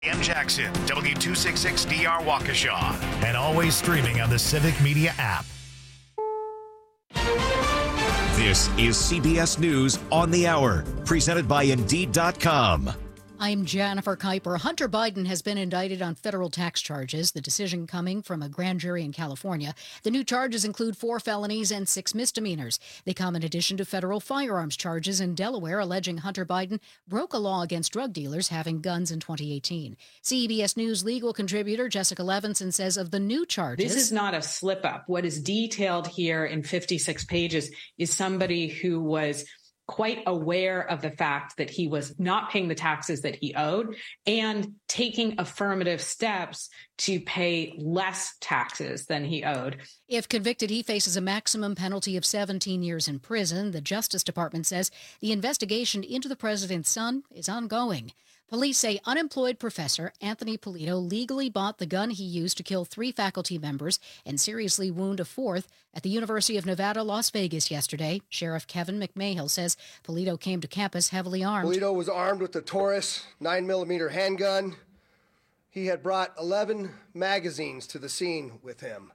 M. Jackson, W266DR Waukesha, and always streaming on the Civic Media app. This is CBS News on the Hour, presented by Indeed.com. I'm Jennifer Kuiper. Hunter Biden has been indicted on federal tax charges, the decision coming from a grand jury in California. The new charges include 4 felonies and 6 misdemeanors. They come in addition to federal firearms charges in Delaware, alleging Hunter Biden broke a law against drug dealers having guns in 2018. CBS News legal contributor Jessica Levinson says of the new charges... This is not a slip-up. What is detailed here in 56 pages is somebody who was quite aware of the fact that he was not paying the taxes that he owed and taking affirmative steps to pay less taxes than he owed. If convicted, he faces a maximum penalty of 17 years in prison. The Justice Department says the investigation into the president's son is ongoing. Police say unemployed professor Anthony Polito legally bought the gun he used to kill 3 faculty members and seriously wound a 4th at the University of Nevada, Las Vegas yesterday. Sheriff Kevin McMahill says Polito came to campus heavily armed. Polito was armed with the Taurus 9mm handgun. He had brought 11 magazines to the scene with him.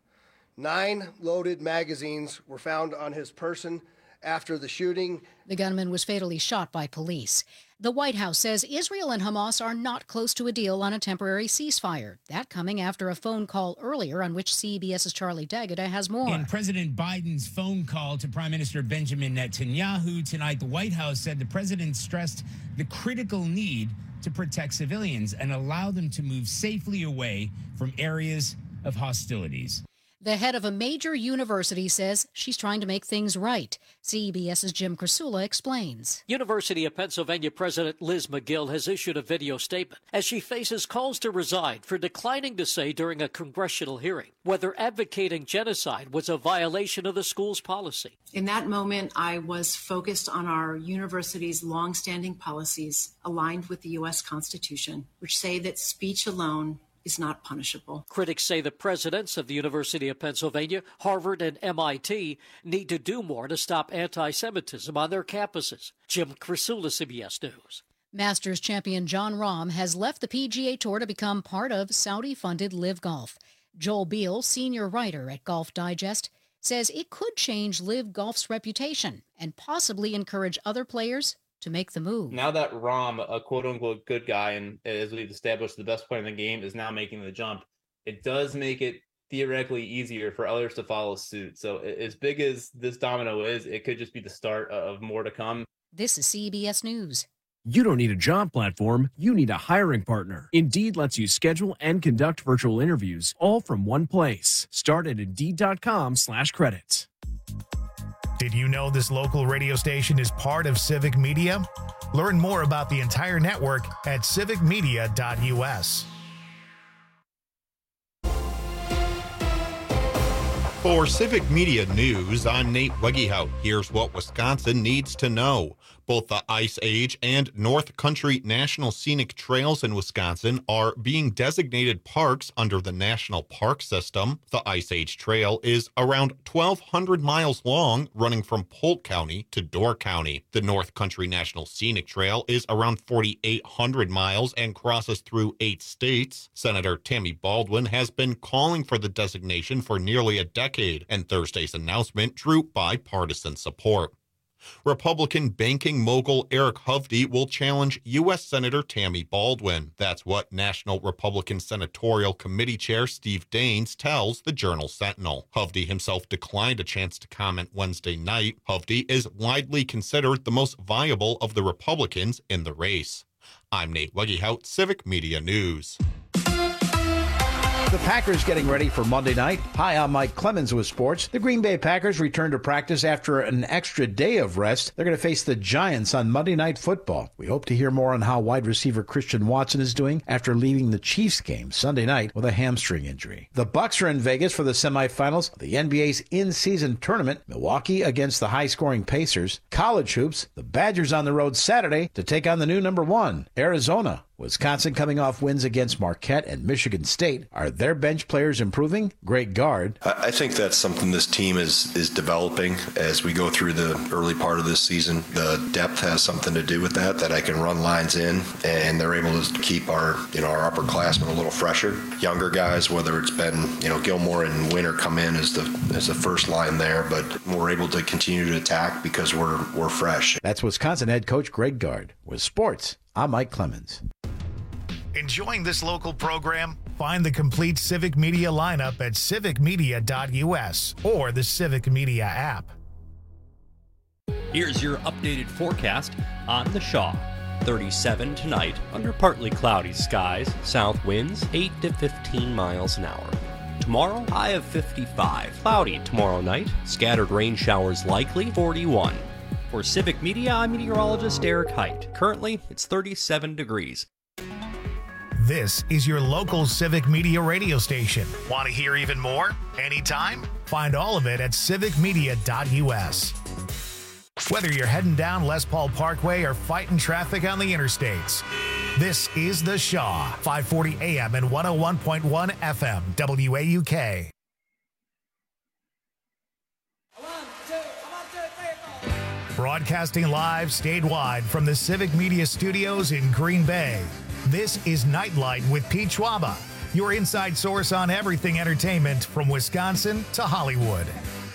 9 loaded magazines were found on his person after the shooting. The gunman was fatally shot by police. The White House says Israel and Hamas are not close to a deal on a temporary ceasefire. That coming after a phone call earlier on which CBS's Charlie D'Agata has more. In President Biden's phone call to Prime Minister Benjamin Netanyahu tonight, the White House said the president stressed the critical need to protect civilians and allow them to move safely away from areas of hostilities. The head of a major university says she's trying to make things right. CBS's Jim Krasula explains. University of Pennsylvania President Liz Magill has issued a video statement as she faces calls to resign for declining to say during a congressional hearing whether advocating genocide was a violation of the school's policy. In that moment, I was focused on our university's longstanding policies aligned with the U.S. Constitution, which say that speech alone is not punishable. Critics say the presidents of the University of Pennsylvania, Harvard, and MIT need to do more to stop anti-Semitism on their campuses. Jim Krasula, CBS News. Masters champion Jon Rahm has left the PGA Tour to become part of Saudi-funded LIV Golf. Joel Beal, senior writer at Golf Digest, says it could change LIV Golf's reputation and possibly encourage other players to make the move. Now that Rahm, a quote-unquote good guy, and as we've established the best player in the game, is now making the jump, it does make it theoretically easier for others to follow suit. So as big as this domino is, it could just be the start of more to come. This is CBS News. You don't need a job platform, you need a hiring partner. Indeed lets you schedule and conduct virtual interviews all from one place. Start at Indeed.com/credits. Did you know this local radio station is part of Civic Media? Learn more about the entire network at civicmedia.us. For Civic Media News, I'm Nate Wegehout. Here's what Wisconsin needs to know. Both the Ice Age and North Country National Scenic Trails in Wisconsin are being designated parks under the National Park System. The Ice Age Trail is around 1,200 miles long, running from Polk County to Door County. The North Country National Scenic Trail is around 4,800 miles and crosses through 8 states. Senator Tammy Baldwin has been calling for the designation for nearly a decade, and Thursday's announcement drew bipartisan support. Republican banking mogul Eric Hovde will challenge U.S. Senator Tammy Baldwin. That's what National Republican Senatorial Committee Chair Steve Daines tells the Journal-Sentinel. Hovde himself declined a chance to comment Wednesday night. Hovde is widely considered the most viable of the Republicans in the race. I'm Nate Wegehout, Civic Media News. The Packers getting ready for Monday night. Hi, I'm Mike Clemens with sports. The Green Bay Packers return to practice after an extra day of rest. They're going to face the Giants on Monday Night Football. We hope to hear more on how wide receiver Christian Watson is doing after leaving the Chiefs game Sunday night with a hamstring injury. The Bucks are in Vegas for the semifinals of the NBA's in-season tournament. Milwaukee against the high-scoring Pacers. College hoops. The Badgers on the road Saturday to take on the new number 1, Arizona. Wisconsin coming off wins against Marquette and Michigan State. Are their bench players improving? Greg Gard. I think that's something this team is developing as we go through the early part of this season. The depth has something to do with that I can run lines in, and they're able to keep our upperclassmen a little fresher. Younger guys, whether it's been, Gilmore and Winter come in as the first line there, but we're able to continue to attack because we're fresh. That's Wisconsin head coach Greg Gard. With sports, I'm Mike Clemens. Enjoying this local program? Find the complete Civic Media lineup at civicmedia.us or the Civic Media app. Here's your updated forecast on the Shaw. 37 tonight under partly cloudy skies, south winds 8 to 15 miles an hour. Tomorrow, high of 55. Cloudy tomorrow night, scattered rain showers likely, 41. For Civic Media, I'm meteorologist Eric Height. Currently, it's 37 degrees. This is your local Civic Media radio station. Want to hear even more? Anytime? Find all of it at civicmedia.us. Whether you're heading down Les Paul Parkway or fighting traffic on the interstates, this is The Shaw, 540 AM and 101.1 FM, WAUK. Broadcasting live statewide from the Civic Media Studios in Green Bay. This is Nightlight with Pete Schwaba, your inside source on everything entertainment from Wisconsin to Hollywood.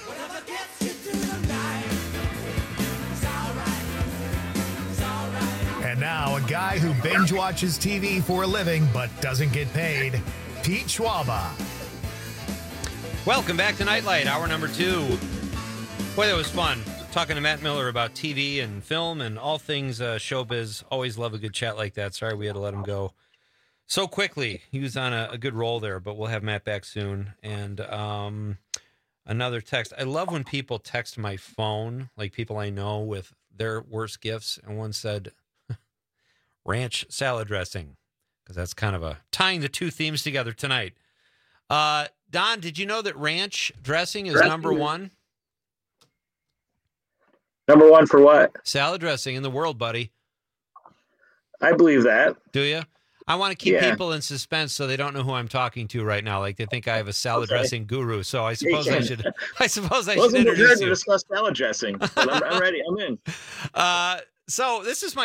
And now, a guy who binge watches TV for a living but doesn't get paid, Pete Schwaba. Welcome back to Nightlight, hour number 2. Boy, that was fun. Talking to Matt Miller about TV and film and all things showbiz. Always love a good chat like that. Sorry we had to let him go so quickly. He was on a good roll there, but we'll have Matt back soon. And another text. I love when people text my phone, like people I know, with their worst gifts. And one said, ranch salad dressing, because that's kind of tying the two themes together tonight. Don, did you know that ranch dressing is number one? Number one for what? Salad dressing in the world, buddy. I believe that. Do you? I want to keep people in suspense so they don't know who I'm talking to right now. Like they think I have a salad dressing guru. So I suppose I should. I suppose I should introduce you. To discuss salad dressing. But I'm ready. I'm in. So this is my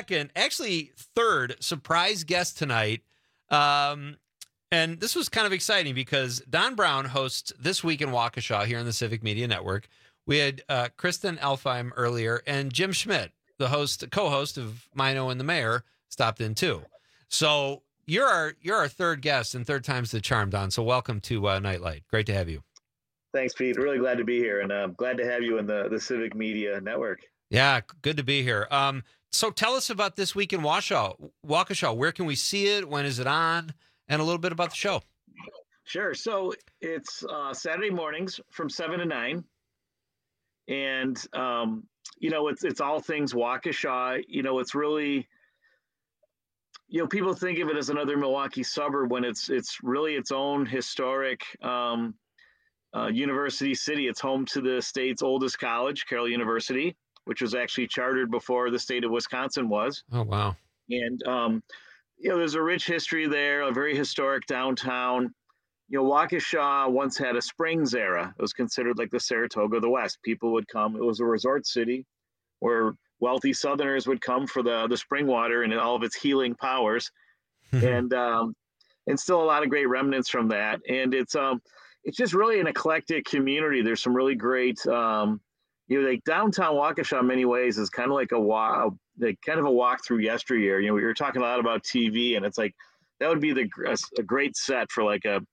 third surprise guest tonight. And this was kind of exciting because Don Brown hosts This Week in Waukesha here on the Civic Media Network. We had Kristen Elfheim earlier, and Jim Schmidt, the co-host of Mino and the Mayor, stopped in too. So you're our third guest, and third time's the charm, Don. So welcome to Nightlight. Great to have you. Thanks, Pete. Really glad to be here, and I'm glad to have you in the Civic Media Network. Yeah, good to be here. So tell us about This Week in Waukesha. Where can we see it? When is it on? And a little bit about the show. Sure. So it's Saturday mornings from 7 to 9. And, it's all things Waukesha. It's really, people think of it as another Milwaukee suburb when it's really its own historic university city. It's home to the state's oldest college, Carroll University, which was actually chartered before the state of Wisconsin was. Oh, wow. And, there's a rich history there, a very historic downtown. Waukesha once had a Springs era. It was considered like the Saratoga of the West. People would come. It was a resort city where wealthy Southerners would come for the spring water and all of its healing powers. and still a lot of great remnants from that. And it's just really an eclectic community. There's some really great, like downtown Waukesha in many ways is kind of like a walk through yesteryear. We were talking a lot about TV, and it's like that would be a great set for like a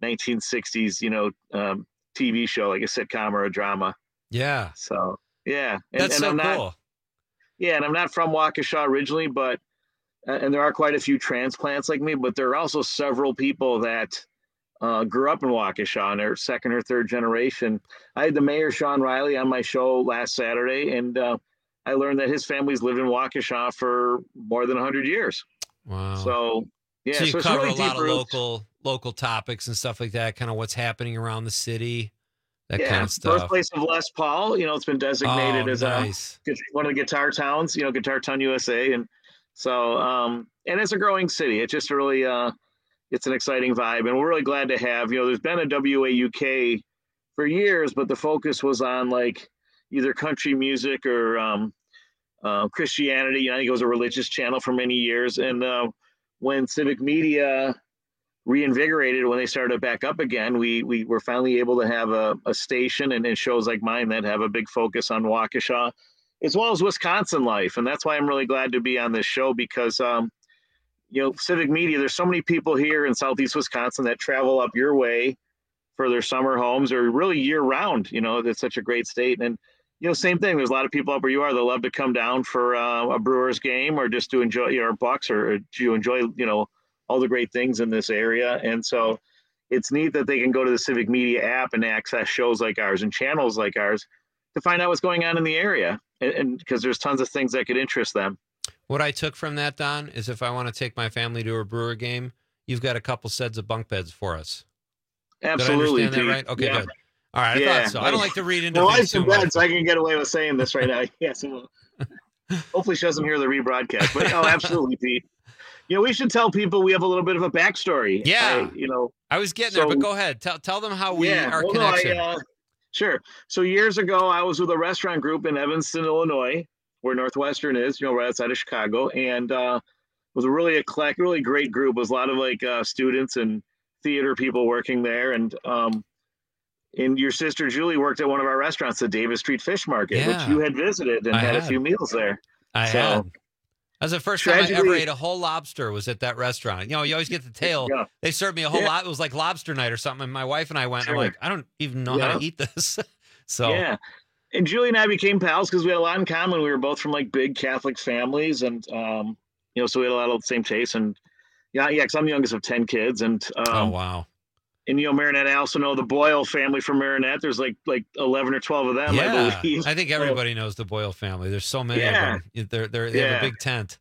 1960s, TV show, like a sitcom or a drama. Yeah. So, yeah. That's so cool. Yeah. And I'm not from Waukesha originally, but, and there are quite a few transplants like me, but there are also several people that grew up in Waukesha and are second or third generation. I had the mayor, Sean Riley, on my show last Saturday, and I learned that his family's lived in Waukesha for more than 100 years. Wow. So, yeah. So you cover really a lot of local topics and stuff like that, kind of what's happening around the city, that kind of stuff. Birthplace of Les Paul, it's been designated as nice. one of the guitar towns, Guitar Town USA. And So, and it's a growing city. It's just really, it's an exciting vibe. And we're really glad to have, there's been a WAUK for years, but the focus was on like either country music or Christianity. I think it was a religious channel for many years. And when Civic Media reinvigorated, when they started back up again, we were finally able to have a station and shows like mine that have a big focus on Waukesha, as well as Wisconsin life. And that's why I'm really glad to be on this show because, Civic Media, there's so many people here in Southeast Wisconsin that travel up your way for their summer homes or really year round. It's such a great state. And, same thing. There's a lot of people up where you are that love to come down for a Brewers game or just to enjoy our Bucks or to enjoy, all the great things in this area. And so it's neat that they can go to the Civic Media app and access shows like ours and channels like ours to find out what's going on in the area. And because there's tons of things that could interest them. What I took from that, Don, is if I want to take my family to a Brewer game, you've got a couple sets of bunk beds for us. Absolutely. Did I understand that right? Okay, yeah. Good. All right, I thought so. I don't like to read into my things wife's in bed, so I can get away with saying this right now. Yes, hopefully she doesn't hear the rebroadcast. But absolutely, Pete. We should tell people we have a little bit of a backstory. Yeah. I was getting there, but go ahead. Tell them how we are connected. Sure. So years ago, I was with a restaurant group in Evanston, Illinois, where Northwestern is, right outside of Chicago. And it was a really eclectic, really great group. It was a lot of students and theater people working there. And your sister Julie worked at one of our restaurants, the Davis Street Fish Market, which you had visited and had a few meals there. I had. That was the first time I ever ate a whole lobster was at that restaurant. You always get the tail. Yeah. They served me a whole lot. It was like lobster night or something. And my wife and I went, I'm like, I don't even know how to eat this. So yeah. And Julie and I became pals because we had a lot in common. We were both from big Catholic families. And, so we had a lot of the same tastes. And because I'm the youngest of 10 kids. And, oh, wow. And, Marinette, I also know the Boyle family from Marinette. There's like 11 or 12 of them, yeah. I believe. I think everybody knows the Boyle family. There's so many of them. They have a big tent.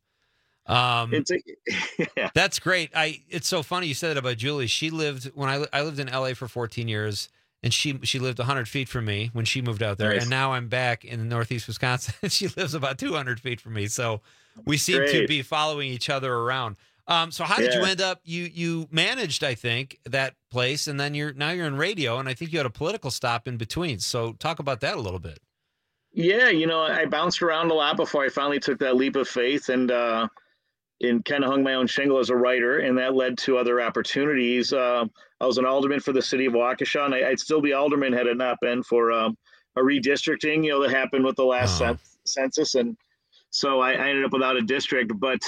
That's great. It's so funny you said that about Julie. She lived when I lived in LA for 14 years, and she lived 100 feet from me when she moved out there. Nice. And now I'm back in Northeast Wisconsin, and she lives about 200 feet from me. So we seem to be following each other around. So how did you end up? You managed, I think, that place, and then now you're in radio, and I think you had a political stop in between. So talk about that a little bit. Yeah, I bounced around a lot before I finally took that leap of faith and kind of hung my own shingle as a writer, and that led to other opportunities. I was an alderman for the city of Waukesha, and I'd still be alderman had it not been for a redistricting, that happened with the last census, and so I ended up without a district. But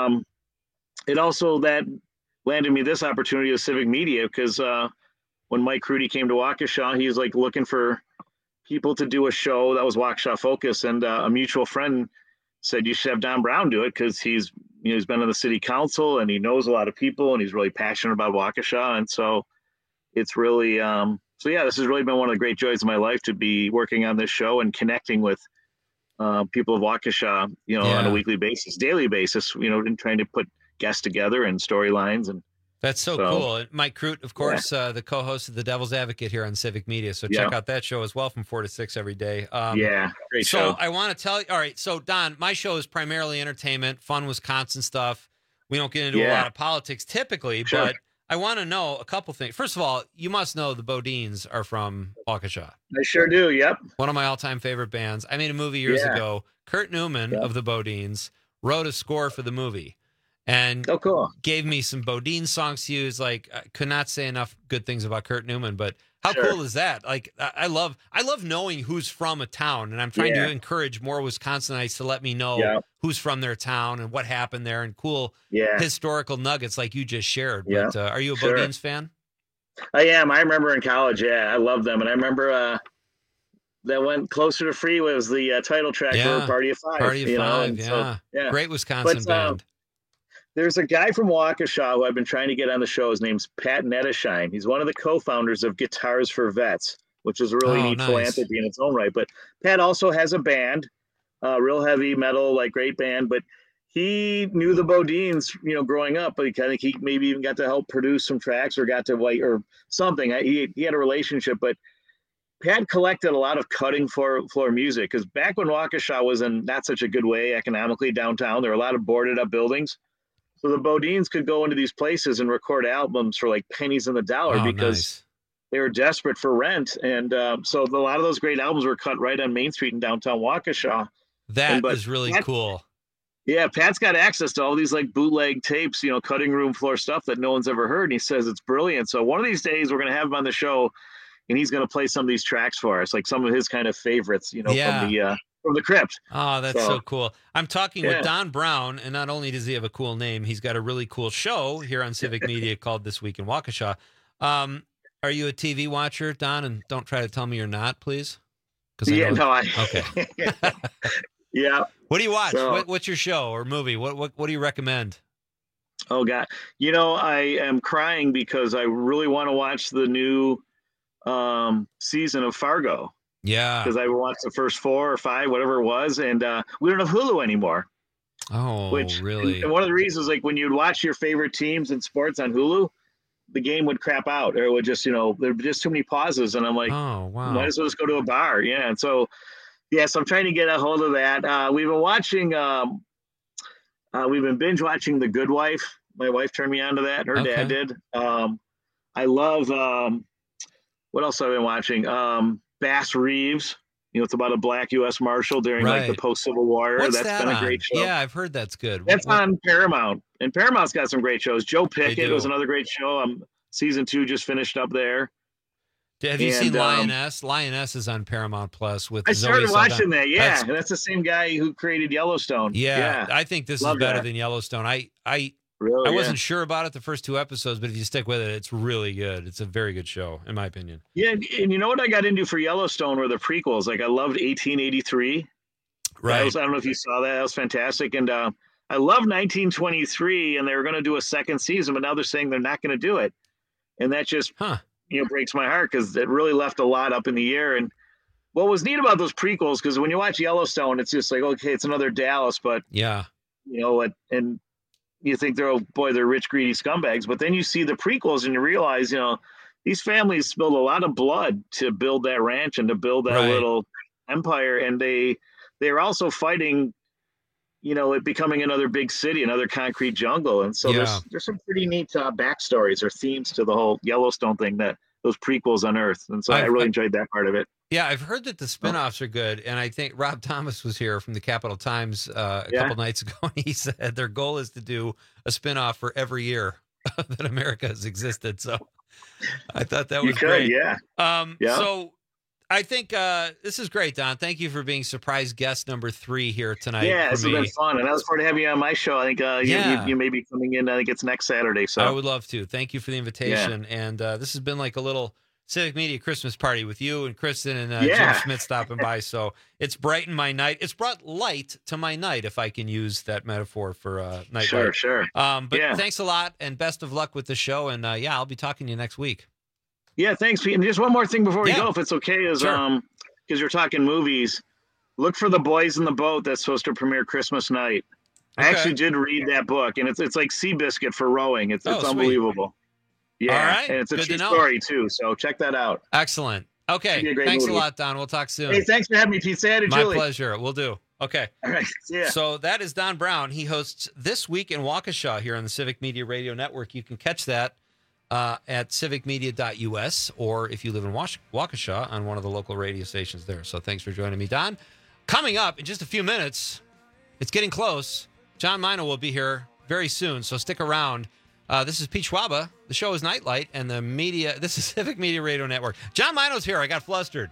it also that landed me this opportunity with Civic Media because when Mike Crudy came to Waukesha, he was looking for people to do a show that was Waukesha focused, and a mutual friend said you should have Don Brown do it because he's been on the city council and he knows a lot of people and he's really passionate about Waukesha. And so it's really, this has really been one of the great joys of my life to be working on this show and connecting with people of Waukesha, on a weekly basis, daily basis, and trying to put guests together and storylines. And that's so cool. And Mike Crute, of course, the co-host of The Devil's Advocate here on Civic Media. So check out that show as well from 4 to 6 every day. Great show. So I want to tell you, all right, so Don, my show is primarily entertainment, fun Wisconsin stuff. We don't get into a lot of politics typically, but I want to know a couple things. First of all, you must know the Bodines are from Waukesha. I sure do, yep. One of my all-time favorite bands. I made a movie years ago. Kurt Newman of the Bodines wrote a score for the movie. And gave me some Bodine songs to use. I could not say enough good things about Kurt Newman, but how cool is that? I love knowing who's from a town, and I'm trying to encourage more Wisconsinites to let me know who's from their town and what happened there and cool historical nuggets like you just shared. But are you a Bodines fan? I am. I remember in college, I love them. And I remember that went Closer to Free was the title track for Party of Five. Party of Five, So, Great Wisconsin band. There's a guy from Waukesha who I've been trying to get on the show. His name's Pat Nettesheim. He's one of the co-founders of Guitars for Vets, which is a really neat philanthropy in its own right. But Pat also has a band, real heavy metal, great band. But he knew the Bodines, growing up. But I think he maybe even got to help produce some tracks or got to or something. He had a relationship. But Pat collected a lot of cutting floor music, because back when Waukesha was in not such a good way economically downtown, there were a lot of boarded up buildings. So the Bodines could go into these places and record albums for like pennies on the dollar because they were desperate for rent. And so a lot of those great albums were cut right on Main Street in downtown Waukesha. That is really cool. Yeah, Pat's got access to all these like bootleg tapes, cutting room floor stuff that no one's ever heard. And he says it's brilliant. So one of these days we're going to have him on the show, and he's going to play some of these tracks for us, like some of his kind of favorites, from the Crypt. Oh, that's so cool. I'm talking with Don Brown, and not only does he have a cool name, he's got a really cool show here on Civic Media called This Week in Waukesha. Are you a TV watcher, Don? And don't try to tell me you're not, please. Okay. Yeah. What do you watch? What's your show or movie? What do you recommend? Oh God, I am crying because I really want to watch the new season of Fargo. Yeah. Because I watched the first 4 or 5, whatever it was, and we don't have Hulu anymore. Oh, really? And one of the reasons, like when you'd watch your favorite teams in sports on Hulu, the game would crap out, or it would just, there'd be just too many pauses, and I'm like, oh wow, might as well just go to a bar. Yeah, and so. Yes, I'm trying to get a hold of that. We've been watching, we've been binge watching The Good Wife. My wife turned me on to that. Her dad did. I love, what else have I been watching? Bass Reeves. It's about a black U.S. Marshal during like the post-Civil War. That's been a great show. Yeah, I've heard that's good. That's on Paramount. And Paramount's got some great shows. Joe Pickett was another great show. Season 2 just finished up there. Have you seen Lioness? Lioness is on Paramount Plus with I Zoe started watching Saldana. that. Yeah, that's the same guy who created Yellowstone. Yeah. I think this is better than Yellowstone. I wasn't sure about it the first 2 episodes, but if you stick with it, it's really good. It's a very good show, in my opinion. Yeah, and you know what I got into for Yellowstone were the prequels. Like I loved 1883. Right. I don't know if you saw that. That was fantastic. And I love 1923, and they were going to do a second season, but now they're saying they're not going to do it. And that just breaks my heart, because it really left a lot up in the air. And what was neat about those prequels, because when you watch Yellowstone, it's just like, okay, it's another Dallas, but and you think they're rich, greedy scumbags. But then you see the prequels and you realize, these families spilled a lot of blood to build that ranch and to build that little empire. And they are also fighting, it becoming another big city, another concrete jungle. And so there's some pretty neat backstories or themes to the whole Yellowstone thing that those prequels unearthed. And so I really enjoyed that part of it. Yeah, I've heard that the spinoffs are good. And I think Rob Thomas was here from the Capital Times a couple nights ago. And he said their goal is to do a spinoff for every year that America has existed. So I thought that was great. Yeah. So I think this is great, Don. Thank you for being surprise guest number 3 here tonight. Yeah, this has been fun. And I was forward to have you on my show. I think you may be coming in. I think it's next Saturday. So I would love to. Thank you for the invitation. Yeah. And this has been like a little Civic Media Christmas party with you and Kristen and Jim Schmidt stopping by. So it's brightened my night. It's brought light to my night, if I can use that metaphor for night. Sure. But thanks a lot, and best of luck with the show. And I'll be talking to you next week. Yeah, thanks, Pete. And just one more thing before we go, if it's okay, is because you're talking movies, look for The Boys in the Boat that's supposed to premiere Christmas night. I actually did read that book, and it's like Seabiscuit for rowing. It's unbelievable. Yeah, all right. And it's a true story too. So check that out. Excellent. Okay, thanks a lot, Don. We'll talk soon. Hey, thanks for having me, Pete. Say hi to Julie. My pleasure. We'll do. Okay. All right. Yeah. So that is Don Brown. He hosts This Week in Waukesha here on the Civic Media Radio Network. You can catch that at civicmedia.us, or if you live in Waukesha, on one of the local radio stations there. So thanks for joining me, Don. Coming up in just a few minutes, it's getting close. John Mino will be here very soon, so stick around. This is Pete Schwaba. The show is Nightlight, and the media. This is Civic Media Radio Network. John Mino's here. I got flustered.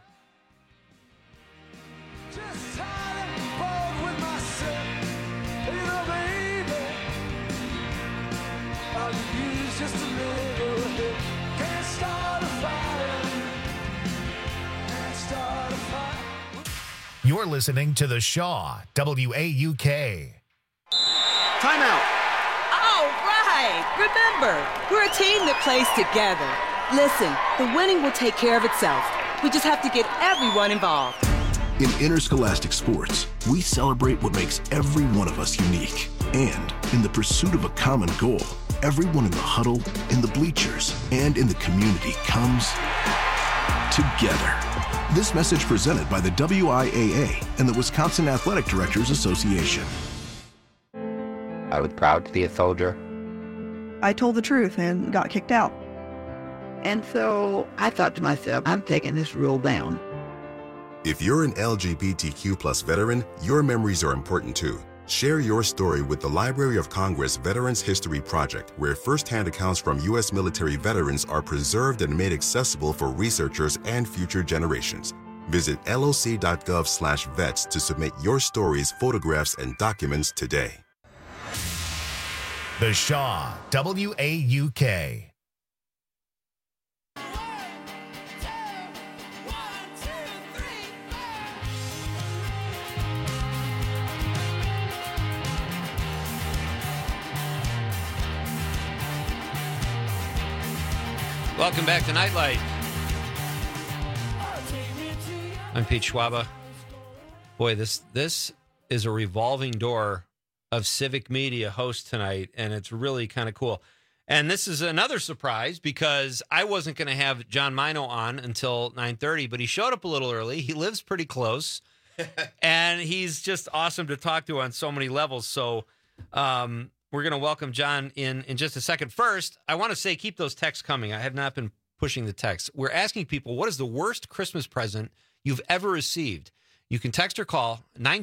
You're listening to The Shaw, WAUK. Timeout. All right. Remember, we're a team that plays together. Listen, the winning will take care of itself. We just have to get everyone involved. In interscholastic sports, we celebrate what makes every one of us unique. And in the pursuit of a common goal, everyone in the huddle, in the bleachers, and in the community comes together. This message presented by the WIAA and the Wisconsin Athletic Directors Association. I was proud to be a soldier. I told the truth and got kicked out. And so I thought to myself, I'm taking this rule down. If you're an LGBTQ+ veteran, your memories are important too. Share your story with the Library of Congress Veterans History Project, where firsthand accounts from U.S. military veterans are preserved and made accessible for researchers and future generations. Visit loc.gov/vets to submit your stories, photographs, and documents today. The Shaw, WAUK. Welcome back to Nightlight. I'm Pete Schwaba. Boy, this is a revolving door of Civic Media hosts tonight, and it's really kind of cool. And this is another surprise because I wasn't going to have John Mino on until 9:30, but he showed up a little early. He lives pretty close, and he's just awesome to talk to on so many levels. So we're going to welcome John in just a second. First, I want to say keep those texts coming. I have not been pushing the texts. We're asking people, what is the worst Christmas present you've ever received? You can text or call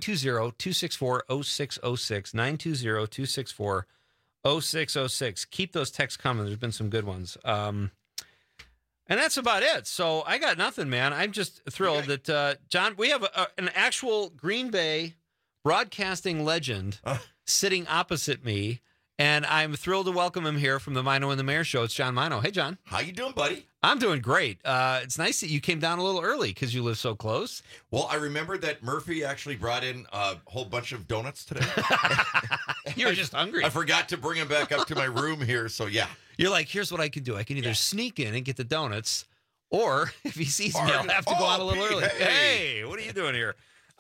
920-264-0606, 920-264-0606. Keep those texts coming. There's been some good ones. And that's about it. So I got nothing, man. I'm just thrilled that, John, we have an actual Green Bay broadcasting legend sitting opposite me, and I'm thrilled to welcome him here from the Mino and the Mayor Show. It's John Mino. Hey, John. How you doing, buddy? I'm doing great. It's nice that you came down a little early because you live so close. Well, I remembered that Murphy actually brought in a whole bunch of donuts today. You were just hungry. I forgot to bring them back up to my room here, so yeah. You're like, here's what I can do. I can either sneak in and get the donuts, or if he sees me, I'll have to go out a little early. Hey, what are you doing here?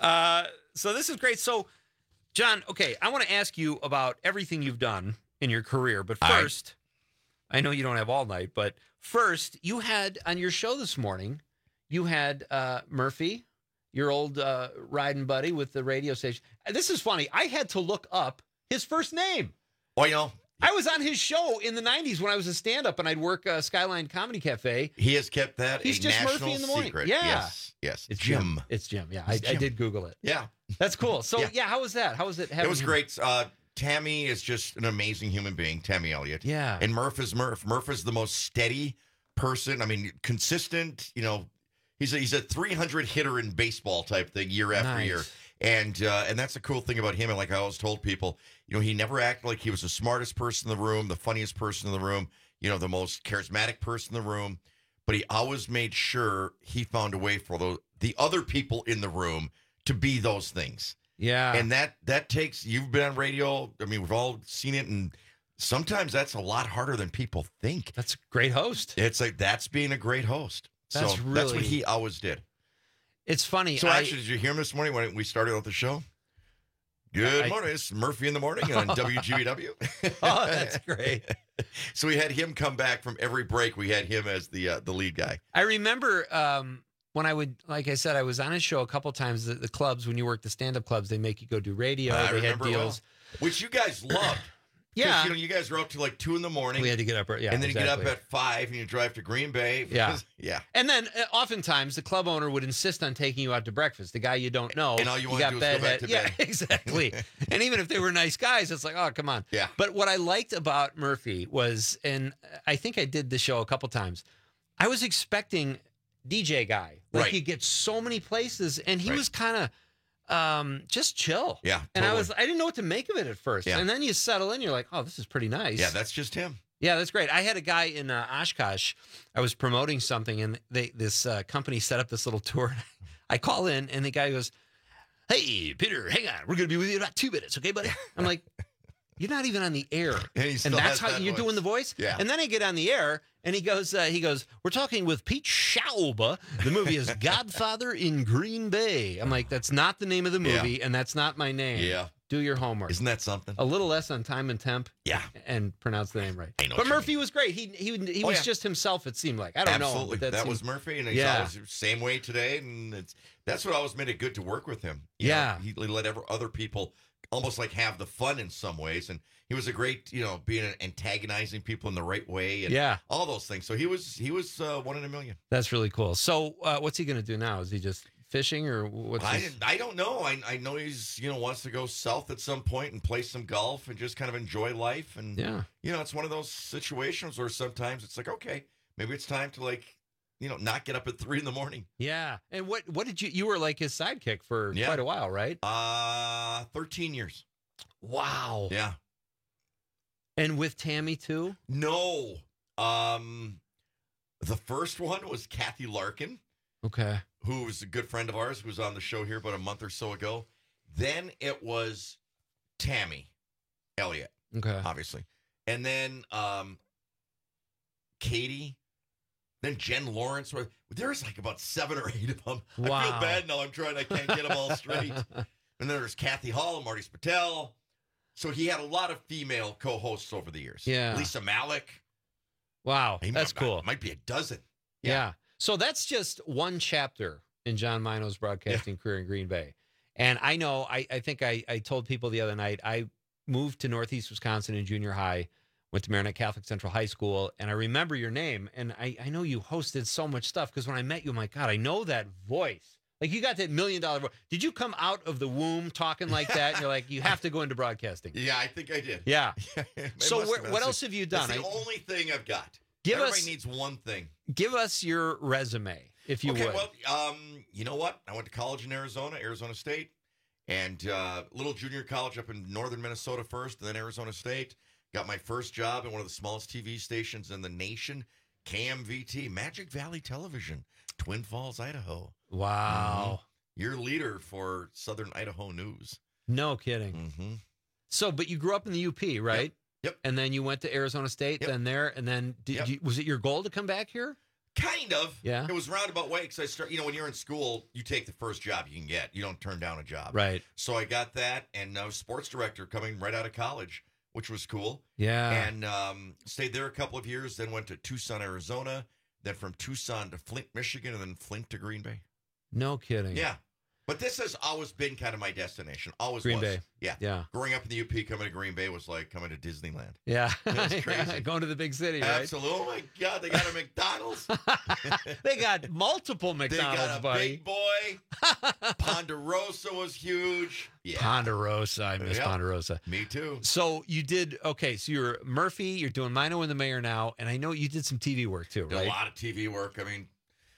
So this is great. So, John, okay, I want to ask you about everything you've done in your career. But first, I know you don't have all night, but first, you had on your show this morning, you had Murphy, your old riding buddy with the radio station. This is funny. I had to look up his first name. Oh, you know. I was on his show in the 90s when I was a stand-up, and I'd work Skyline Comedy Cafe. He has kept that He's a just national Murphy in the morning. secret. Yeah. Yes. It's Jim. It's Jim. Yeah, I did Google it. Yeah. That's cool. So, yeah, how was that? How was it? It was great. Tammy is just an amazing human being, Tammy Elliott. Yeah. And Murph is Murph. Murph is the most steady person. I mean, consistent, you know, he's a 300 hitter in baseball type thing year after year. And that's the cool thing about him. And like I always told people, you know, he never acted like he was the smartest person in the room, the funniest person in the room, you know, the most charismatic person in the room. But he always made sure he found a way for the other people in the room to be those things. Yeah. And that takes, you've been on radio. I mean, we've all seen it. And sometimes that's a lot harder than people think. That's a great host. It's like, that's being a great host. That's That's what he always did. It's funny. So actually, did you hear him this morning when we started out the show? Good morning. It's Murphy in the Morning on WGBW. Oh, that's great. So we had him come back from every break. We had him as the lead guy. I remember when I would, like I said, I was on his show a couple times. The clubs, when you work the stand-up clubs, they make you go do radio. They had deals. Which you guys loved. Yeah. You know, you guys were up to like 2 a.m. We had to get up. Yeah. And then you get up at 5 and you drive to Green Bay. Yeah. Yeah. And then oftentimes the club owner would insist on taking you out to breakfast. The guy you don't know. And all you want to do is go back to bed. Yeah, exactly. And even if they were nice guys, it's like, oh, come on. Yeah. But what I liked about Murphy was, and I think I did the show a couple times, I was expecting DJ guy. Like he'd get so many places, and he was kind of just chill. Yeah. And I didn't know what to make of it at first. Yeah. And then you settle in, you're like, oh, this is pretty nice. Yeah, that's just him. Yeah, that's great. I had a guy in Oshkosh. I was promoting something, and this company set up this little tour. I call in, and the guy goes, "Hey, Peter, hang on. We're going to be with you in about 2 minutes, okay, buddy?" I'm like, you're not even on the air. And that's how you're doing the voice? Yeah. And then I get on the air, and he goes, we're talking with Pete Schauba. The movie is Godfather in Green Bay. I'm like, that's not the name of the movie, and that's not my name. Yeah. Do your homework. Isn't that something? A little less on time and temp. Yeah. And pronounce the name right. I know But Murphy was great. He was just himself, it seemed like. I don't know. Absolutely. But That seemed- was Murphy, and he's always the same way today. And that's what always made it good to work with him. You know, he let other people almost like have the fun in some ways. And he was a great, being antagonizing people in the right way. And all those things. So he was one in a million. That's really cool. So what's he going to do now? Is he just fishing or what's I don't know. I know he's wants to go south at some point and play some golf and just kind of enjoy life. And it's one of those situations where sometimes it's like, okay, maybe it's time to not get up at 3 a.m. Yeah. And what did you were like his sidekick for quite a while, right? 13 years. Wow. Yeah. And with Tammy too? No. The first one was Kathy Larkin. Okay. Who was a good friend of ours who was on the show here about a month or so ago. Then it was Tammy Elliott. Okay. Obviously. And then Katie. Then Jen Lawrence. There's like about 7 or 8 of them. Wow. I feel bad now. I can't get them all straight. And then there's Kathy Hall and Marty Spatel. So he had a lot of female co-hosts over the years. Yeah. Lisa Malik. Wow. That's cool. Might be a dozen. Yeah. So that's just one chapter in John Mino's broadcasting career in Green Bay. And I know, I think I told people the other night, I moved to Northeast Wisconsin in junior high, went to Marinette Catholic Central High School, and I remember your name. And I know you hosted so much stuff because when I met you, I'm like, God, I know that voice. Like you got that $1 million voice. Did you come out of the womb talking like that? And you're like, you have to go into broadcasting. Yeah, I think I did. Yeah. So what else have you done? That's the only thing I've got. Give Everybody us- needs one thing. Give us your resume, if you would. Well, you know what? I went to college in Arizona State, and little junior college up in northern Minnesota first, and then Arizona State. Got my first job in one of the smallest TV stations in the nation, KMVT, Magic Valley Television, Twin Falls, Idaho. Wow. Your leader for Southern Idaho News. No kidding. Mm-hmm. So, but you grew up in the UP, right? Yep. And then you went to Arizona State, then there, and then was it your goal to come back here? Kind of. Yeah. It was roundabout way because I start. When you're in school, you take the first job you can get. You don't turn down a job. Right. So I got that, and I was sports director coming right out of college, which was cool. Yeah. And stayed there a couple of years, then went to Tucson, Arizona, then from Tucson to Flint, Michigan, and then Flint to Green Bay. No kidding. Yeah. But this has always been kind of my destination. Always Green was. Bay. Yeah. Yeah. Growing up in the UP, coming to Green Bay was like coming to Disneyland. Yeah. That's crazy. Going to the big city, right? Absolutely. Oh, my God. They got a McDonald's. They got multiple McDonald's, They got a buddy. big boy. Ponderosa was huge. Yeah. Ponderosa. I miss Yep. Ponderosa. Me too. So you did, okay, so you're Murphy, you're doing Mino and the Mayor now, and I know you did some TV work too, Did right? a lot of TV work. I mean,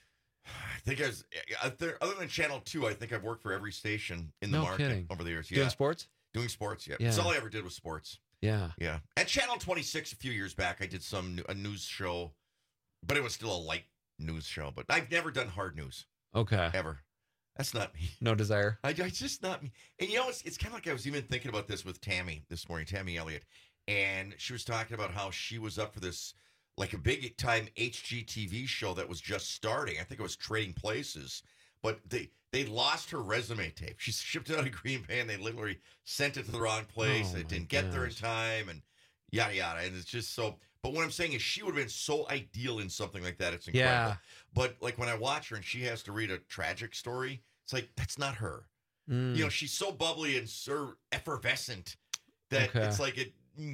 I think other than Channel 2, I think I've worked for every station in the No market kidding. over the years. Doing sports? Doing sports, yeah. Yeah. That's all I ever did was sports. Yeah. Yeah. At Channel 26 a few years back, I did a news show, but it was still a light news show. But I've never done hard news. Okay. Ever. That's not me. No desire? I just not me. And it's kind of like I was even thinking about this with Tammy this morning, Tammy Elliott. And she was talking about how she was up for this, like a big time HGTV show that was just starting. I think it was Trading Places. But they lost her resume tape. She shipped it out of Green Bay, and they literally sent it to the wrong place. Oh, It didn't get there in time, and yada, yada. And it's just so... But what I'm saying is she would have been so ideal in something like that. It's incredible. Yeah. But like when I watch her and she has to read a tragic story, it's like, that's not her. Mm. She's so bubbly and so effervescent that Okay. it's like it,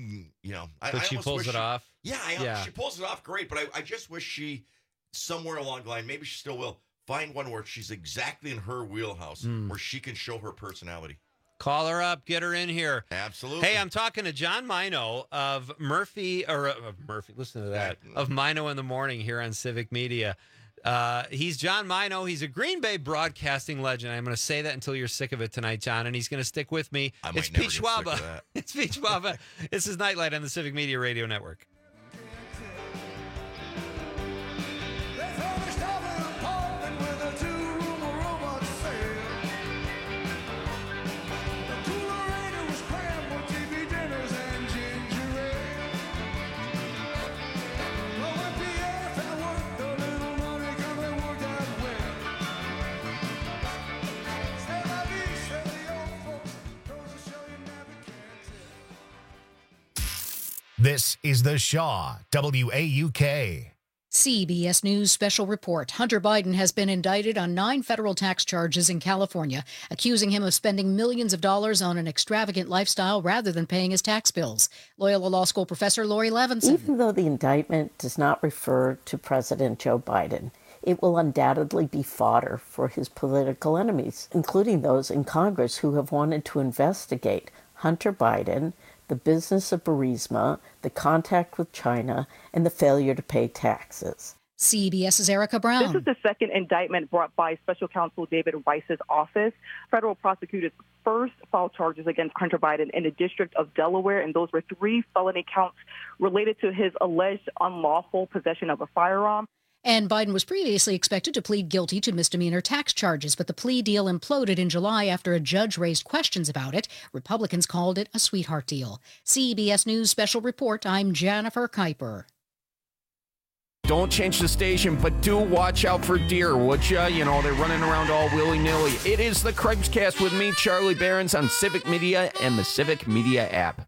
I But she almost pulls wish it off? Yeah, she pulls it off great, but I just wish she, somewhere along the line, maybe she still will, find one where she's exactly in her wheelhouse where she can show her personality. Call her up, get her in here. Absolutely. Hey, I'm talking to John Mino of Murphy, listen to that, of Mino in the Morning here on Civic Media. He's John Mino. He's a Green Bay broadcasting legend. I'm going to say that until you're sick of it tonight, John, and he's going to stick with me. It's Pete Schwaba. It's Pete Schwaba. This is Nightlight on the Civic Media Radio Network. This is The Shaw, WAUK. CBS News special report. Hunter Biden has been indicted on 9 federal tax charges in California, accusing him of spending millions of dollars on an extravagant lifestyle rather than paying his tax bills. Loyola Law School professor Lori Levinson. Even though the indictment does not refer to President Joe Biden, it will undoubtedly be fodder for his political enemies, including those in Congress who have wanted to investigate Hunter Biden, the business of Burisma, the contact with China, and the failure to pay taxes. CBS's Erica Brown. This is the second indictment brought by Special Counsel David Weiss's office. Federal prosecutors first filed charges against Hunter Biden in the District of Delaware, and those were 3 felony counts related to his alleged unlawful possession of a firearm. And Biden was previously expected to plead guilty to misdemeanor tax charges, but the plea deal imploded in July after a judge raised questions about it. Republicans called it a sweetheart deal. CBS News special report. I'm Jennifer Kuiper. Don't change the station, but do watch out for deer, would ya? You know, they're running around all willy-nilly. It is the Craig's with me, Charlie Behrens, on Civic Media and the Civic Media app.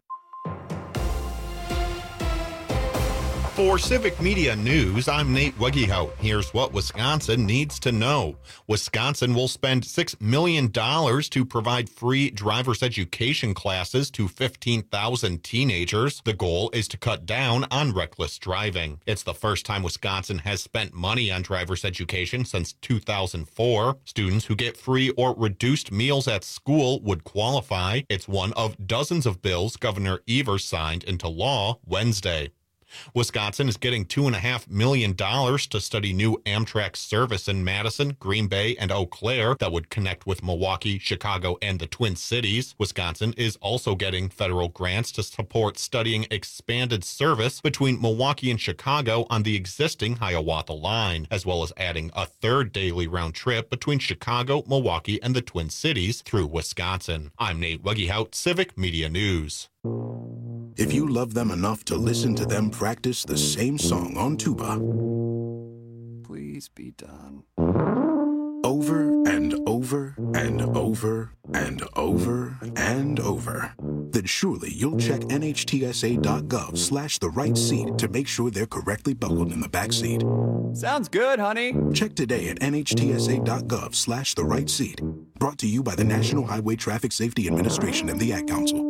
For Civic Media News, I'm Nate Wegehout. Here's what Wisconsin needs to know. Wisconsin will spend $6 million to provide free driver's education classes to 15,000 teenagers. The goal is to cut down on reckless driving. It's the first time Wisconsin has spent money on driver's education since 2004. Students who get free or reduced meals at school would qualify. It's one of dozens of bills Governor Evers signed into law Wednesday. Wisconsin is getting $2.5 million to study new Amtrak service in Madison, Green Bay, and Eau Claire that would connect with Milwaukee, Chicago, and the Twin Cities. Wisconsin is also getting federal grants to support studying expanded service between Milwaukee and Chicago on the existing Hiawatha line, as well as adding a third daily round trip between Chicago, Milwaukee, and the Twin Cities through Wisconsin. I'm Nate Wegehout, Civic Media News. If you love them enough to listen to them practice the same song on tuba, please be done. Over and over and over and over and over, then surely you'll check NHTSA.gov/the right seat to make sure they're correctly buckled in the back seat. Sounds good, honey. Check today at NHTSA.gov/the right seat. Brought to you by the National Highway Traffic Safety Administration and the Ad Council.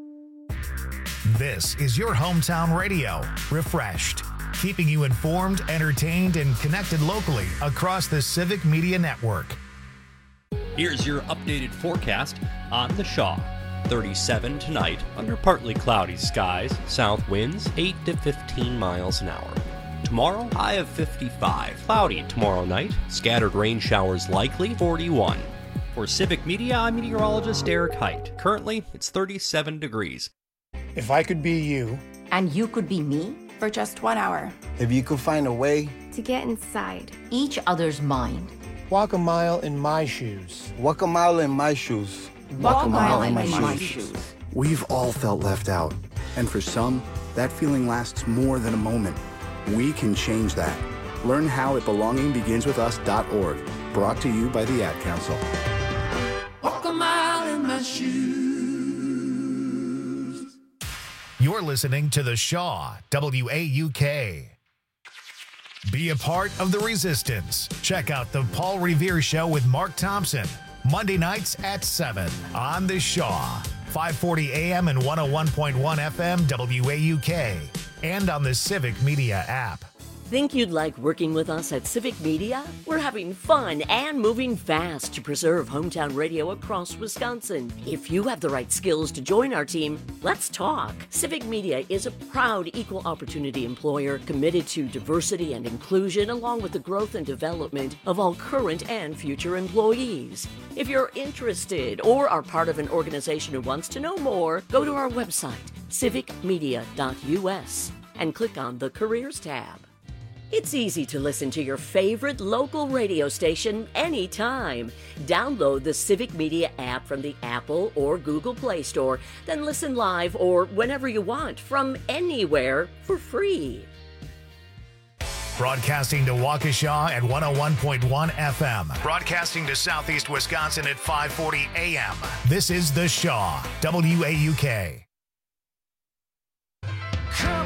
This is your hometown radio, Refreshed, keeping you informed, entertained, and connected locally across the Civic Media Network. Here's your updated forecast on the Shaw. 37 tonight under partly cloudy skies, south winds 8 to 15 miles an hour. Tomorrow, high of 55. Cloudy tomorrow night, scattered rain showers likely, 41. For Civic Media, I'm meteorologist Eric Height. Currently, it's 37 degrees. If I could be you. And you could be me for just 1 hour. If you could find a way to get inside each other's mind. Walk a mile in my shoes. Walk a mile in my shoes. Walk a mile in my shoes. We've all felt left out. And for some, that feeling lasts more than a moment. We can change that. Learn how at belongingbeginswithus.org. Brought to you by the Ad Council. Walk a mile in my shoes. You're listening to The Shaw, WAUK. Be a part of the resistance. Check out The Paul Revere Show with Mark Thompson, Monday nights at 7 on The Shaw, 540 AM and 101.1 FM WAUK, and on the Civic Media app. Think you'd like working with us at Civic Media? We're having fun and moving fast to preserve hometown radio across Wisconsin. If you have the right skills to join our team, let's talk. Civic Media is a proud equal opportunity employer committed to diversity and inclusion along with the growth and development of all current and future employees. If you're interested or are part of an organization who wants to know more, go to our website, civicmedia.us, and click on the Careers tab. It's easy to listen to your favorite local radio station anytime. Download the Civic Media app from the Apple or Google Play Store, then listen live or whenever you want from anywhere for free. Broadcasting to Waukesha at 101.1 FM. Broadcasting to Southeast Wisconsin at 540 AM. This is The Shaw, WAUK.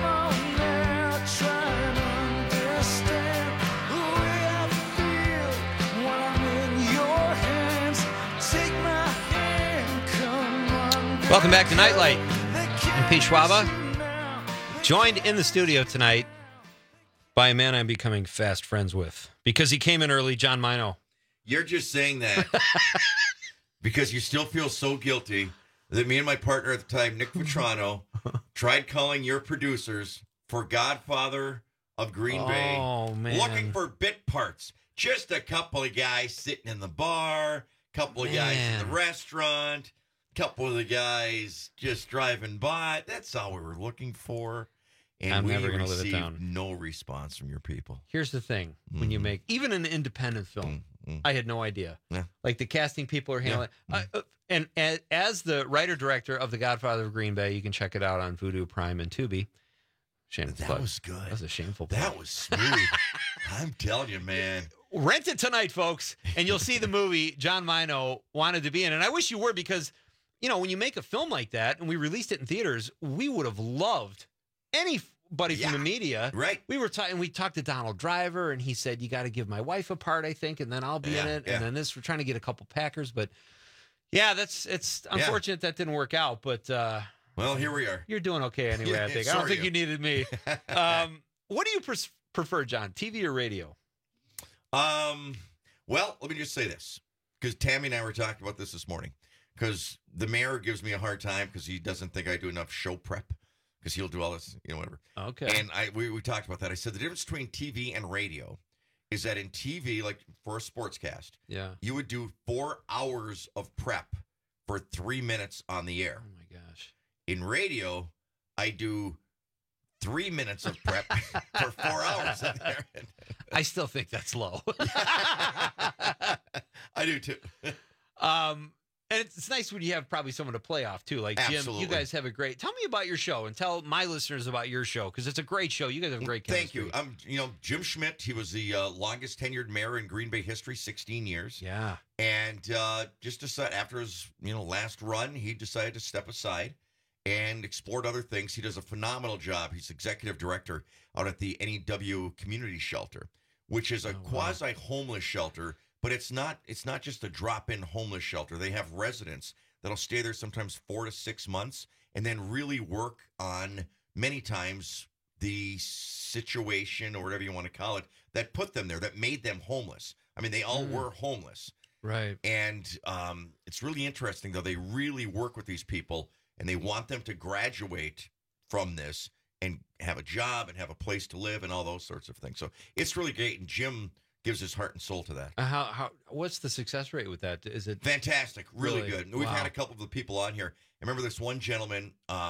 Welcome back to Nightlight. I'm Pete Schwaba, joined in the studio tonight by a man I'm becoming fast friends with because he came in early, John Mino. You're just saying that because you still feel so guilty that me and my partner at the time, Nick Vetrano, tried calling your producers for Godfather of Green Bay, looking for bit parts. Just a couple of guys sitting in the bar, couple of guys in the restaurant, couple of the guys just driving by. That's all we were looking for. And I'm never we going to live it received down. no response from your people. Here's the thing. When you make even an independent film, I had no idea. Yeah. Like the casting people are handling and as the writer-director of The Godfather of Green Bay, you can check it out on Vudu, Prime, and Tubi. That was good. That was a shameful That plug. was smooth. I'm telling you, man. Rent it tonight, folks, and you'll see the movie John Mino wanted to be in. And I wish you were because, you know, when you make a film like that and we released it in theaters, we would have loved anybody from the media. Right. We talked to Donald Driver, and he said, you got to give my wife a part, I think, and then I'll be in it. And then we're trying to get a couple Packers. But, it's unfortunate that didn't work out. But, well, here we are. You're doing okay anyway, I think. I don't think you needed me. What do you prefer, John, TV or radio? Well, let me just say this, because Tammy and I were talking about this morning, because the mayor gives me a hard time because he doesn't think I do enough show prep, because he'll do all this, whatever. Okay. And we talked about that. I said the difference between TV and radio is that in TV, like for a sportscast, you would do 4 hours of prep for 3 minutes on the air. Oh, my gosh. In radio, I do 3 minutes of prep for 4 hours in there. I still think that's low. I do too. And it's nice when you have probably someone to play off too. Like Jim, you guys have a great. Tell me about your show and tell my listeners about your show because it's a great show. You guys have great chemistry. Thank you. Jim Schmidt. He was the longest tenured mayor in Green Bay history, 16 years. Yeah. And just decided after his last run, he decided to step aside and explored other things. He does a phenomenal job. He's executive director out at the NEW Community Shelter, which is a quasi-homeless shelter, but it's not just a drop-in homeless shelter. They have residents that'll stay there sometimes 4 to 6 months and then really work on, many times, the situation or whatever you want to call it that put them there, that made them homeless. I mean, they all were homeless. Right. And it's really interesting, though. They really work with these people, and they want them to graduate from this and have a job and have a place to live and all those sorts of things. So it's really great, and Jim gives his heart and soul to that. What's the success rate with that? Is it fantastic? Really good. We've had a couple of the people on here. I remember this one gentleman.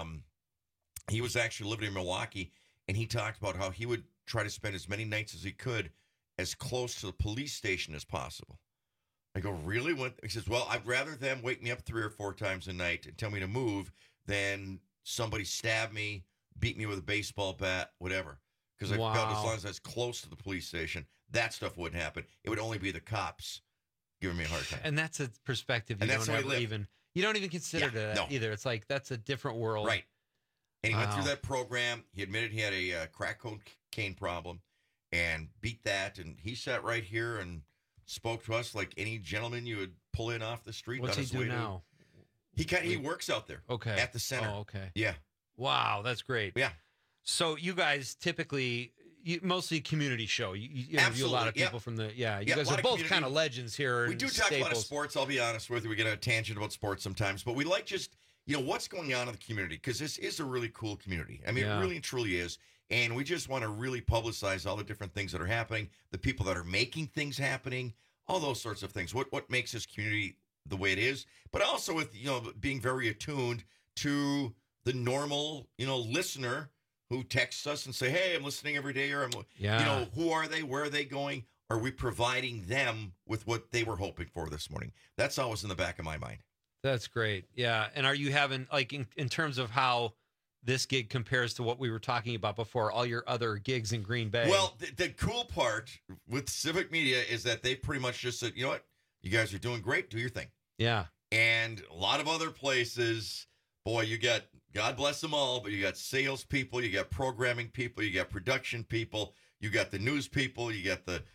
He was actually living in Milwaukee, and he talked about how he would try to spend as many nights as he could as close to the police station as possible. I go, really? He says, well, I'd rather them wake me up 3 or 4 times a night and tell me to move than somebody stab me, beat me with a baseball bat, whatever. Because I felt as long as I was close to the police station, that stuff wouldn't happen. It would only be the cops giving me a hard time. And that's a perspective you don't even consider that either. It's like that's a different world. Right. And he went through that program. He admitted he had a crack cocaine problem and beat that. And he sat right here and spoke to us like any gentleman you would pull in off the street. What's he do now? He works out there. Okay. At the center. Oh, okay. Yeah. Wow, that's great. Yeah. So you guys typically, mostly community show. You interview a lot of people from the, you guys are both kind of legends here. We do talk a lot of sports. I'll be honest with you. We get a tangent about sports sometimes, but we like just, what's going on in the community, because this is a really cool community. I mean, it really and truly is. And we just want to really publicize all the different things that are happening, the people that are making things happening, all those sorts of things. What makes this community the way it is, but also with, being very attuned to the normal, listener who texts us and say, hey, I'm listening every day, or who are they? Where are they going? Are we providing them with what they were hoping for this morning? That's always in the back of my mind. That's great. Yeah. And are you having, like, in terms of how this gig compares to what we were talking about before, all your other gigs in Green Bay? Well, the cool part with Civic Media is that they pretty much just said, you know what? You guys are doing great. Do your thing. Yeah. And a lot of other places, boy, you got, God bless them all, but you got salespeople, you got programming people, you got production people, you got the news people, you got the,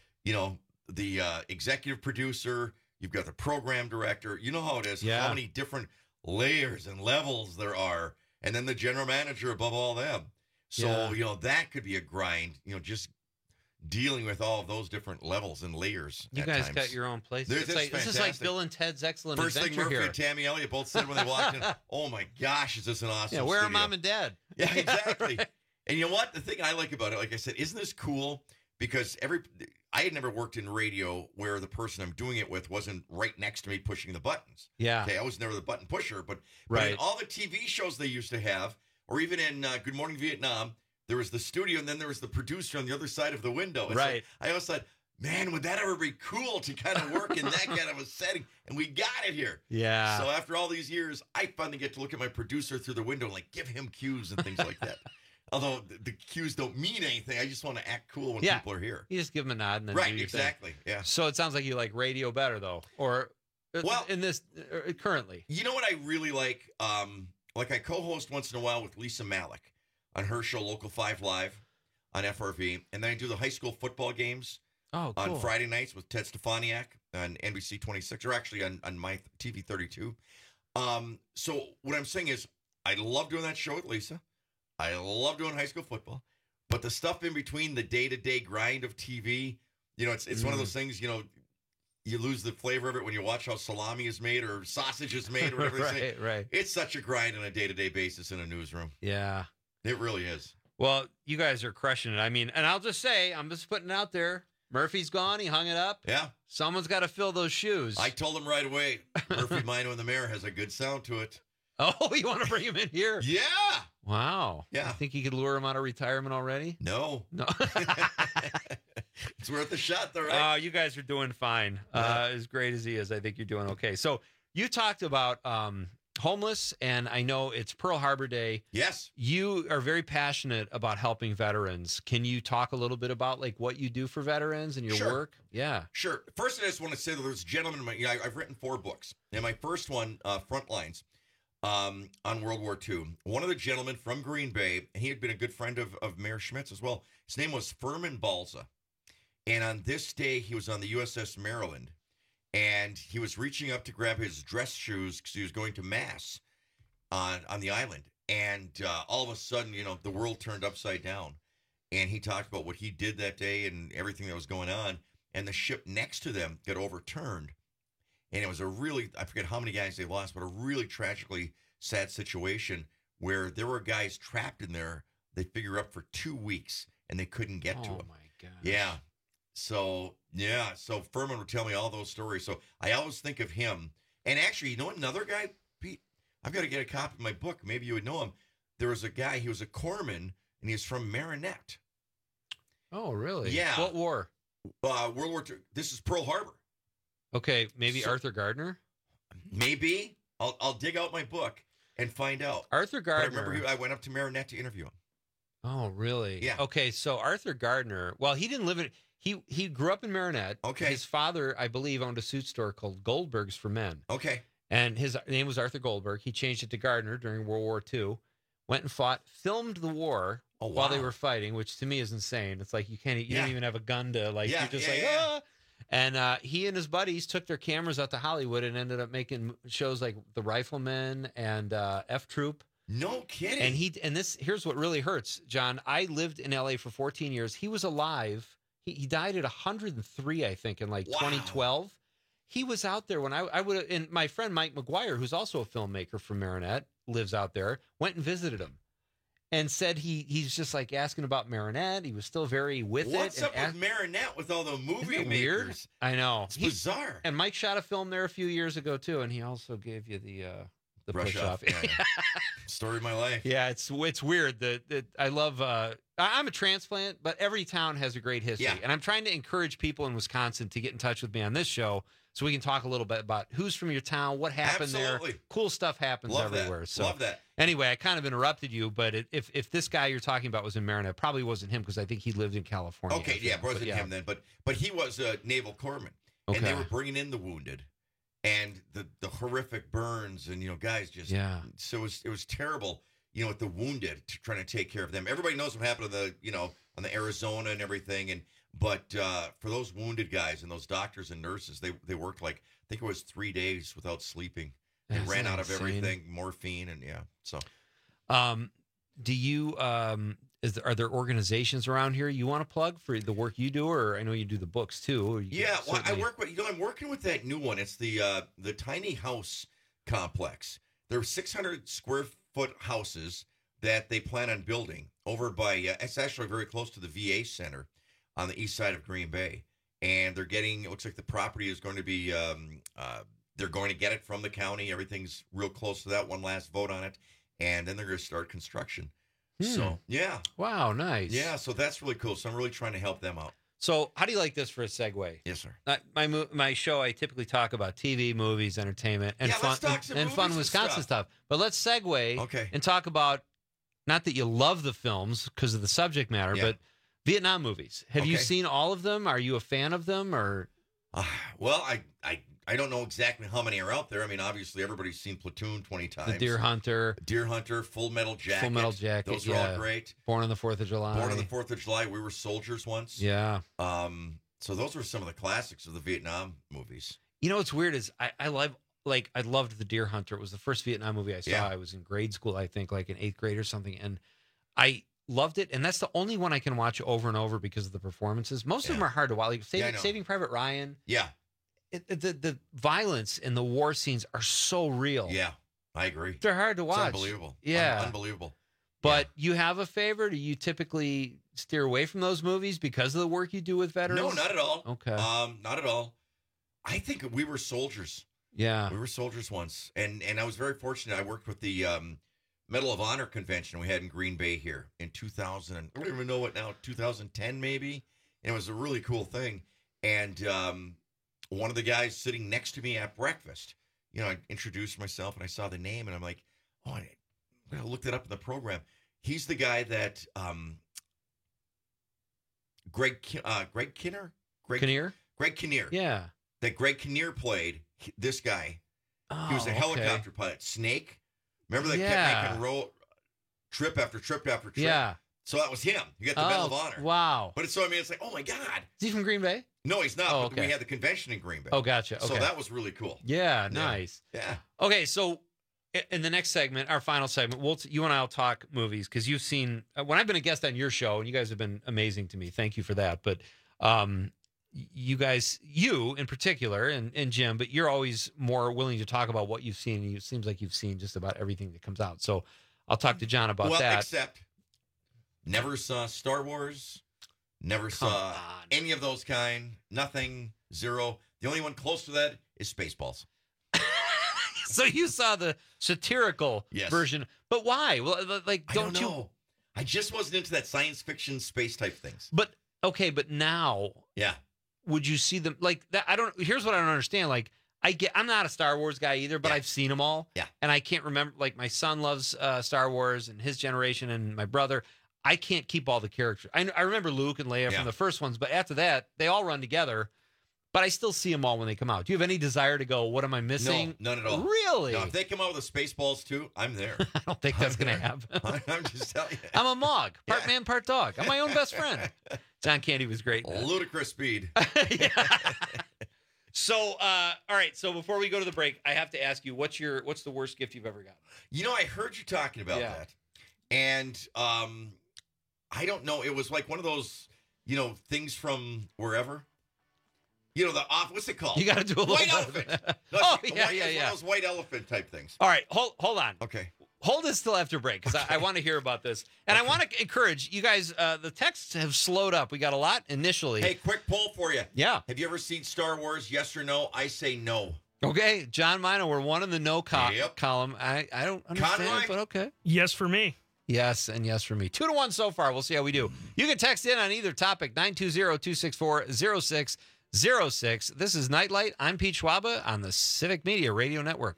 the executive producer, you've got the program director. You know how it is. Yeah. How many different layers and levels there are, and then the general manager above all them. So, that could be a grind, just dealing with all of those different levels and layers. You guys times. Got your own place. This is like Bill and Ted's Excellent Adventure here. First thing Murphy and Tammy Elliott both said when they walked in, oh my gosh, is this an awesome where studio. are Mom and Dad? Yeah, exactly. Right. And you know what? The thing I like about it, like I said, isn't this cool? Because I had never worked in radio where the person I'm doing it with wasn't right next to me pushing the buttons. Yeah. Okay, I was never the button pusher, but in all the TV shows they used to have, or even in Good Morning Vietnam, there was the studio, and then there was the producer on the other side of the window. And right. So I always thought, man, would that ever be cool to kind of work in that kind of a setting? And we got it here. Yeah. So after all these years, I finally get to look at my producer through the window and like give him cues and things like that. Although the cues don't mean anything, I just want to act cool when people are here. You just give them a nod and then right, do your exactly. thing. Yeah. So it sounds like you like radio better though, or in this currently. You know what I really like? I co-host once in a while with Lisa Malik on her show Local 5 Live on FRV, and then I do the high school football games on Friday nights with Ted Stefaniak on NBC 26, or actually on my TV 32. So what I'm saying is I love doing that show with Lisa. I love doing high school football, but the stuff in between, the day-to-day grind of TV, it's one of those things, you lose the flavor of it when you watch how salami is made or sausage is made or whatever they say. Right. It's such a grind on a day-to-day basis in a newsroom. Yeah. It really is. Well, you guys are crushing it. I mean, and I'll just say, I'm just putting it out there. Murphy's gone. He hung it up. Yeah. Someone's got to fill those shoes. I told him right away, Murphy Mino in the Mayor has a good sound to it. Oh, you want to bring him in here? Yeah. Wow. Yeah. You think you could lure him out of retirement already? No. It's worth a shot, though, right? You guys are doing fine. As great as he is, I think you're doing okay. So you talked about homeless, and I know it's Pearl Harbor Day. Yes. You are very passionate about helping veterans. Can you talk a little bit about like what you do for veterans and your work? Yeah. Sure. First, I just want to say that there's a gentleman, I've written 4 books. And my first one, Frontlines, on World War II. One of the gentlemen from Green Bay, and he had been a good friend of Mayor Schmitz as well. His name was Furman Balza. And on this day, he was on the USS Maryland. And he was reaching up to grab his dress shoes because he was going to Mass on the island. And all of a sudden, the world turned upside down. And he talked about what he did that day and everything that was going on. And the ship next to them got overturned. And it was I forget how many guys they lost, but a really tragically sad situation where there were guys trapped in there, they figure up for 2 weeks, and they couldn't get to them. Oh, my God. Yeah. So Furman would tell me all those stories. So I always think of him. And actually, another guy, Pete, I've got to get a copy of my book. Maybe you would know him. There was a guy, he was a corpsman, and he's from Marinette. Oh, really? Yeah. What war? World War II. This is Pearl Harbor. Okay, maybe Arthur Gardner? Maybe. I'll dig out my book and find out. Arthur Gardner. But I remember I went up to Marinette to interview him. Oh, really? Yeah. Okay, so Arthur Gardner, well, he didn't live in... He grew up in Marinette. Okay. His father, I believe, owned a suit store called Goldberg's for Men. Okay. And his name was Arthur Goldberg. He changed it to Gardner during World War II, went and fought, filmed the war while they were fighting, which to me is insane. It's like you don't even have a gun to you're just ah! And he and his buddies took their cameras out to Hollywood and ended up making shows like The Rifleman and F Troop. No kidding. And here's what really hurts, John. I lived in LA for 14 years. He was alive. He died at 103, I think, in 2012. He was out there when I would, and my friend Mike McGuire, who's also a filmmaker from Marinette, lives out there, went and visited him. And said he's just like asking about Marinette. He was still very with it. What's up with Marinette with all the movie makers? Weird? I know. It's bizarre. And Mike shot a film there a few years ago too, and he also gave you the brush off. Yeah. Story of my life. Yeah, it's weird. I love. I'm a transplant, but every town has a great history, and I'm trying to encourage people in Wisconsin to get in touch with me on this show. So we can talk a little bit about who's from your town, what happened there. Cool stuff happens everywhere. So love that. Anyway, I kind of interrupted you, but if this guy you're talking about was in Marinette, it probably wasn't him because I think he lived in California. Okay, yeah, it wasn't him then, but he was a naval corpsman, and they were bringing in the wounded, and the horrific burns, and guys just So it was terrible. With the wounded, trying to take care of them. Everybody knows what happened to on the Arizona and everything, But for those wounded guys and those doctors and nurses, they worked I think it was 3 days without sleeping They ran out of everything, morphine, and so. Do you are there organizations around here you want to plug for the work you do, or I know you do the books too? Well, I work with I'm working with that new one. It's the tiny house complex. There are 600 square foot houses that they plan on building over by. It's actually very close to the VA Center on the east side of Green Bay, and they're getting. It looks like the property is going to be. They're going to get it from the county. Everything's real close to that. One last vote on it. And then they're going to start construction. So, yeah. Wow, nice. Yeah, so that's really cool. So I'm really trying to help them out. So how do you like this for a segue? Yes, sir. My show, I typically talk about TV, movies, entertainment, and fun Wisconsin stuff. But let's segue and talk about, not that you love the films because of the subject matter, but Vietnam movies. Have you seen all of them? Are you a fan of them? Or well, I don't know exactly how many are out there. I mean, obviously, everybody's seen Platoon 20 times. The Deer Hunter, Full Metal Jacket. Those are all great. Born on the 4th of July. We were soldiers once. Yeah. So those were some of the classics of the Vietnam movies. You know what's weird is I loved The Deer Hunter. It was the first Vietnam movie I saw. Yeah. I was in grade school, I think, like in 8th grade or something, and I loved it. And that's the only one I can watch over and over because of the performances. Most of them are hard to watch. Like Saving Private Ryan. Yeah. The violence and the war scenes are so real. Yeah, I agree. They're hard to watch. It's unbelievable. Yeah. Unbelievable. But you have a favorite? Do you typically steer away from those movies because of the work you do with veterans? No, not at all. Okay. Not at all. I think we were soldiers. Yeah. We were soldiers once. And I was very fortunate. I worked with the Medal of Honor convention we had in Green Bay here in 2000. I don't even know what now, 2010 maybe. And it was a really cool thing. And one of the guys sitting next to me at breakfast, I introduced myself and I saw the name and I'm like, oh, I looked it up in the program. He's the guy that Greg Kinnear? Greg Kinnear. Yeah. That Greg Kinnear played, this guy. Oh, he was a helicopter pilot. Snake. Remember that kept making trip after trip after trip? Yeah. So that was him. You got the Medal of Honor. Wow. But it's like, oh my God. Is he from Green Bay? No, he's not. But we had the convention in Green Bay. Oh, gotcha. Okay. So that was really cool. Yeah, nice. Yeah. Okay, so in the next segment, our final segment, you and I will talk movies because you've seen, when I've been a guest on your show, and you guys have been amazing to me. Thank you for that. But you guys, you in particular, and Jim, but you're always more willing to talk about what you've seen. And it seems like you've seen just about everything that comes out. So I'll talk to John about that. Well, except never saw Star Wars. Never saw any of those kind. Nothing. Zero. The only one close to that is Spaceballs. So you saw the satirical version, but why? Well, like, I don't know. I just wasn't into that science fiction space type things. But now, would you see them like that? Here's what I don't understand. Like, I'm not a Star Wars guy either, but I've seen them all. Yeah. And I can't remember. Like, my son loves Star Wars and his generation, and my brother. I can't keep all the characters. I remember Luke and Leia from the first ones, but after that, they all run together. But I still see them all when they come out. Do you have any desire to go, what am I missing? No, none at all. Really? No, if they come out with the Spaceballs too, I'm there. I don't think that's going to happen. I'm just telling you. I'm a Mog, part man, part dog. I'm my own best friend. John Candy was great. Ludicrous speed. So, all right. So before we go to the break, I have to ask you, what's the worst gift you've ever gotten? I heard you talking about that. And I don't know. It was like one of those, things from wherever. What's it called? You got to do a little white elephant. No, yeah. One of those white elephant type things. All right, hold on. Okay. Hold this till after break because I want to hear about this. And I want to encourage you guys, the texts have slowed up. We got a lot initially. Hey, quick poll for you. Yeah. Have you ever seen Star Wars, yes or no? I say no. Okay, John Mino, we're one in the no column. I don't understand, Conroy? but okay. Yes for me. Yes, and yes for me. 2-1 so far. We'll see how we do. You can text in on either topic, 920-264-0606. This is Nightlight. I'm Pete Schwaba on the Civic Media Radio Network.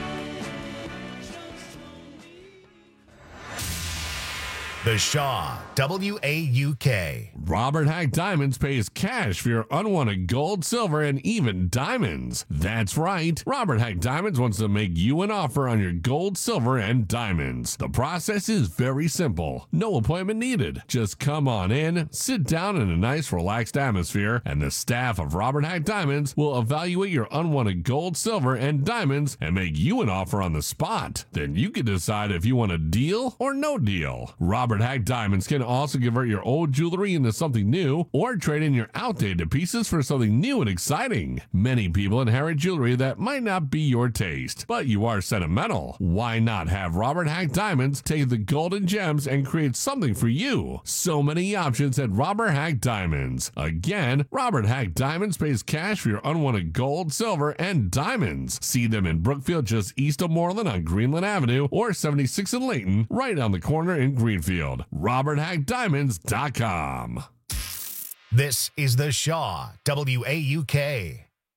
The Shaw WAUK. Robert Hack Diamonds pays cash for your unwanted gold, silver, and even diamonds. That's right. Robert Hack Diamonds wants to make you an offer on your gold, silver, and diamonds. The process is very simple. No appointment needed. Just come on in, sit down in a nice, relaxed atmosphere, and the staff of Robert Hack Diamonds will evaluate your unwanted gold, silver, and diamonds and make you an offer on the spot. Then you can decide if you want a deal or no deal. Robert Hack Diamonds can also convert your old jewelry into something new or trade in your outdated pieces for something new and exciting. Many people inherit jewelry that might not be your taste, but you are sentimental. Why not have Robert Hack Diamonds take the gold and gems and create something for you? So many options at Robert Hack Diamonds. Again, Robert Hack Diamonds pays cash for your unwanted gold, silver, and diamonds. See them in Brookfield just east of Moreland on Greenland Avenue or 76 in Layton, right on the corner in Greenfield. RobertHackDiamonds.com. This is The Shaw, WAUK.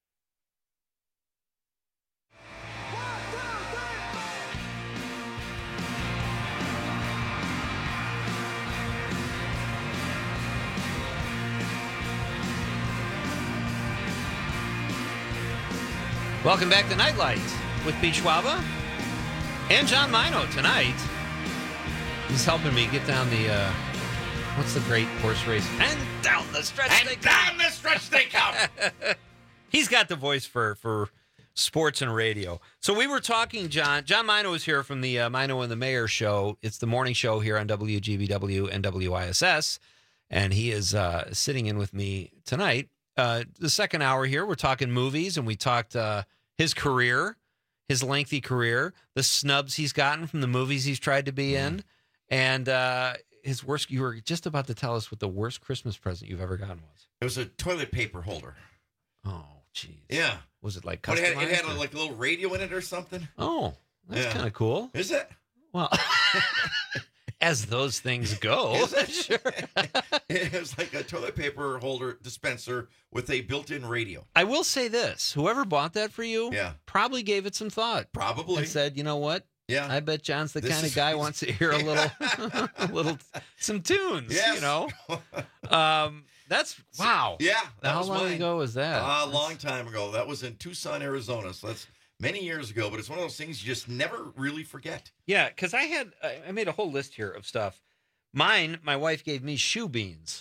Welcome back to Nightlight with Pete Schwaba and John Mino tonight. He's helping me get down the, what's the great horse race? And down the stretch they come. He's got the voice for sports and radio. So we were talking, John Mino is here from the Mino and the Mayor show. It's the morning show here on WGBW and WISS. And he is sitting in with me tonight. The second hour here, we're talking movies, and we talked his career, his lengthy career, the snubs he's gotten from the movies he's tried to be in, and his worst. You were just about to tell us what the worst Christmas present you've ever gotten was. It was a toilet paper holder. Oh, jeez. Yeah. Was it like customized? It had or? like a little radio in it or something. Oh, that's kind of cool. Is it? Well, as those things go. Is it? Sure. It was like a toilet paper holder dispenser with a built-in radio. I will say this. Whoever bought that for you probably gave it some thought. Probably. And said, you know what? Yeah. I bet John's the kind of guy who wants to hear a little, some tunes, you know? That's, wow. Yeah. How long ago was that? A long time ago. That was in Tucson, Arizona. So that's many years ago, but it's one of those things you just never really forget. Yeah, because I made a whole list here of stuff. Mine, my wife gave me shoe beans.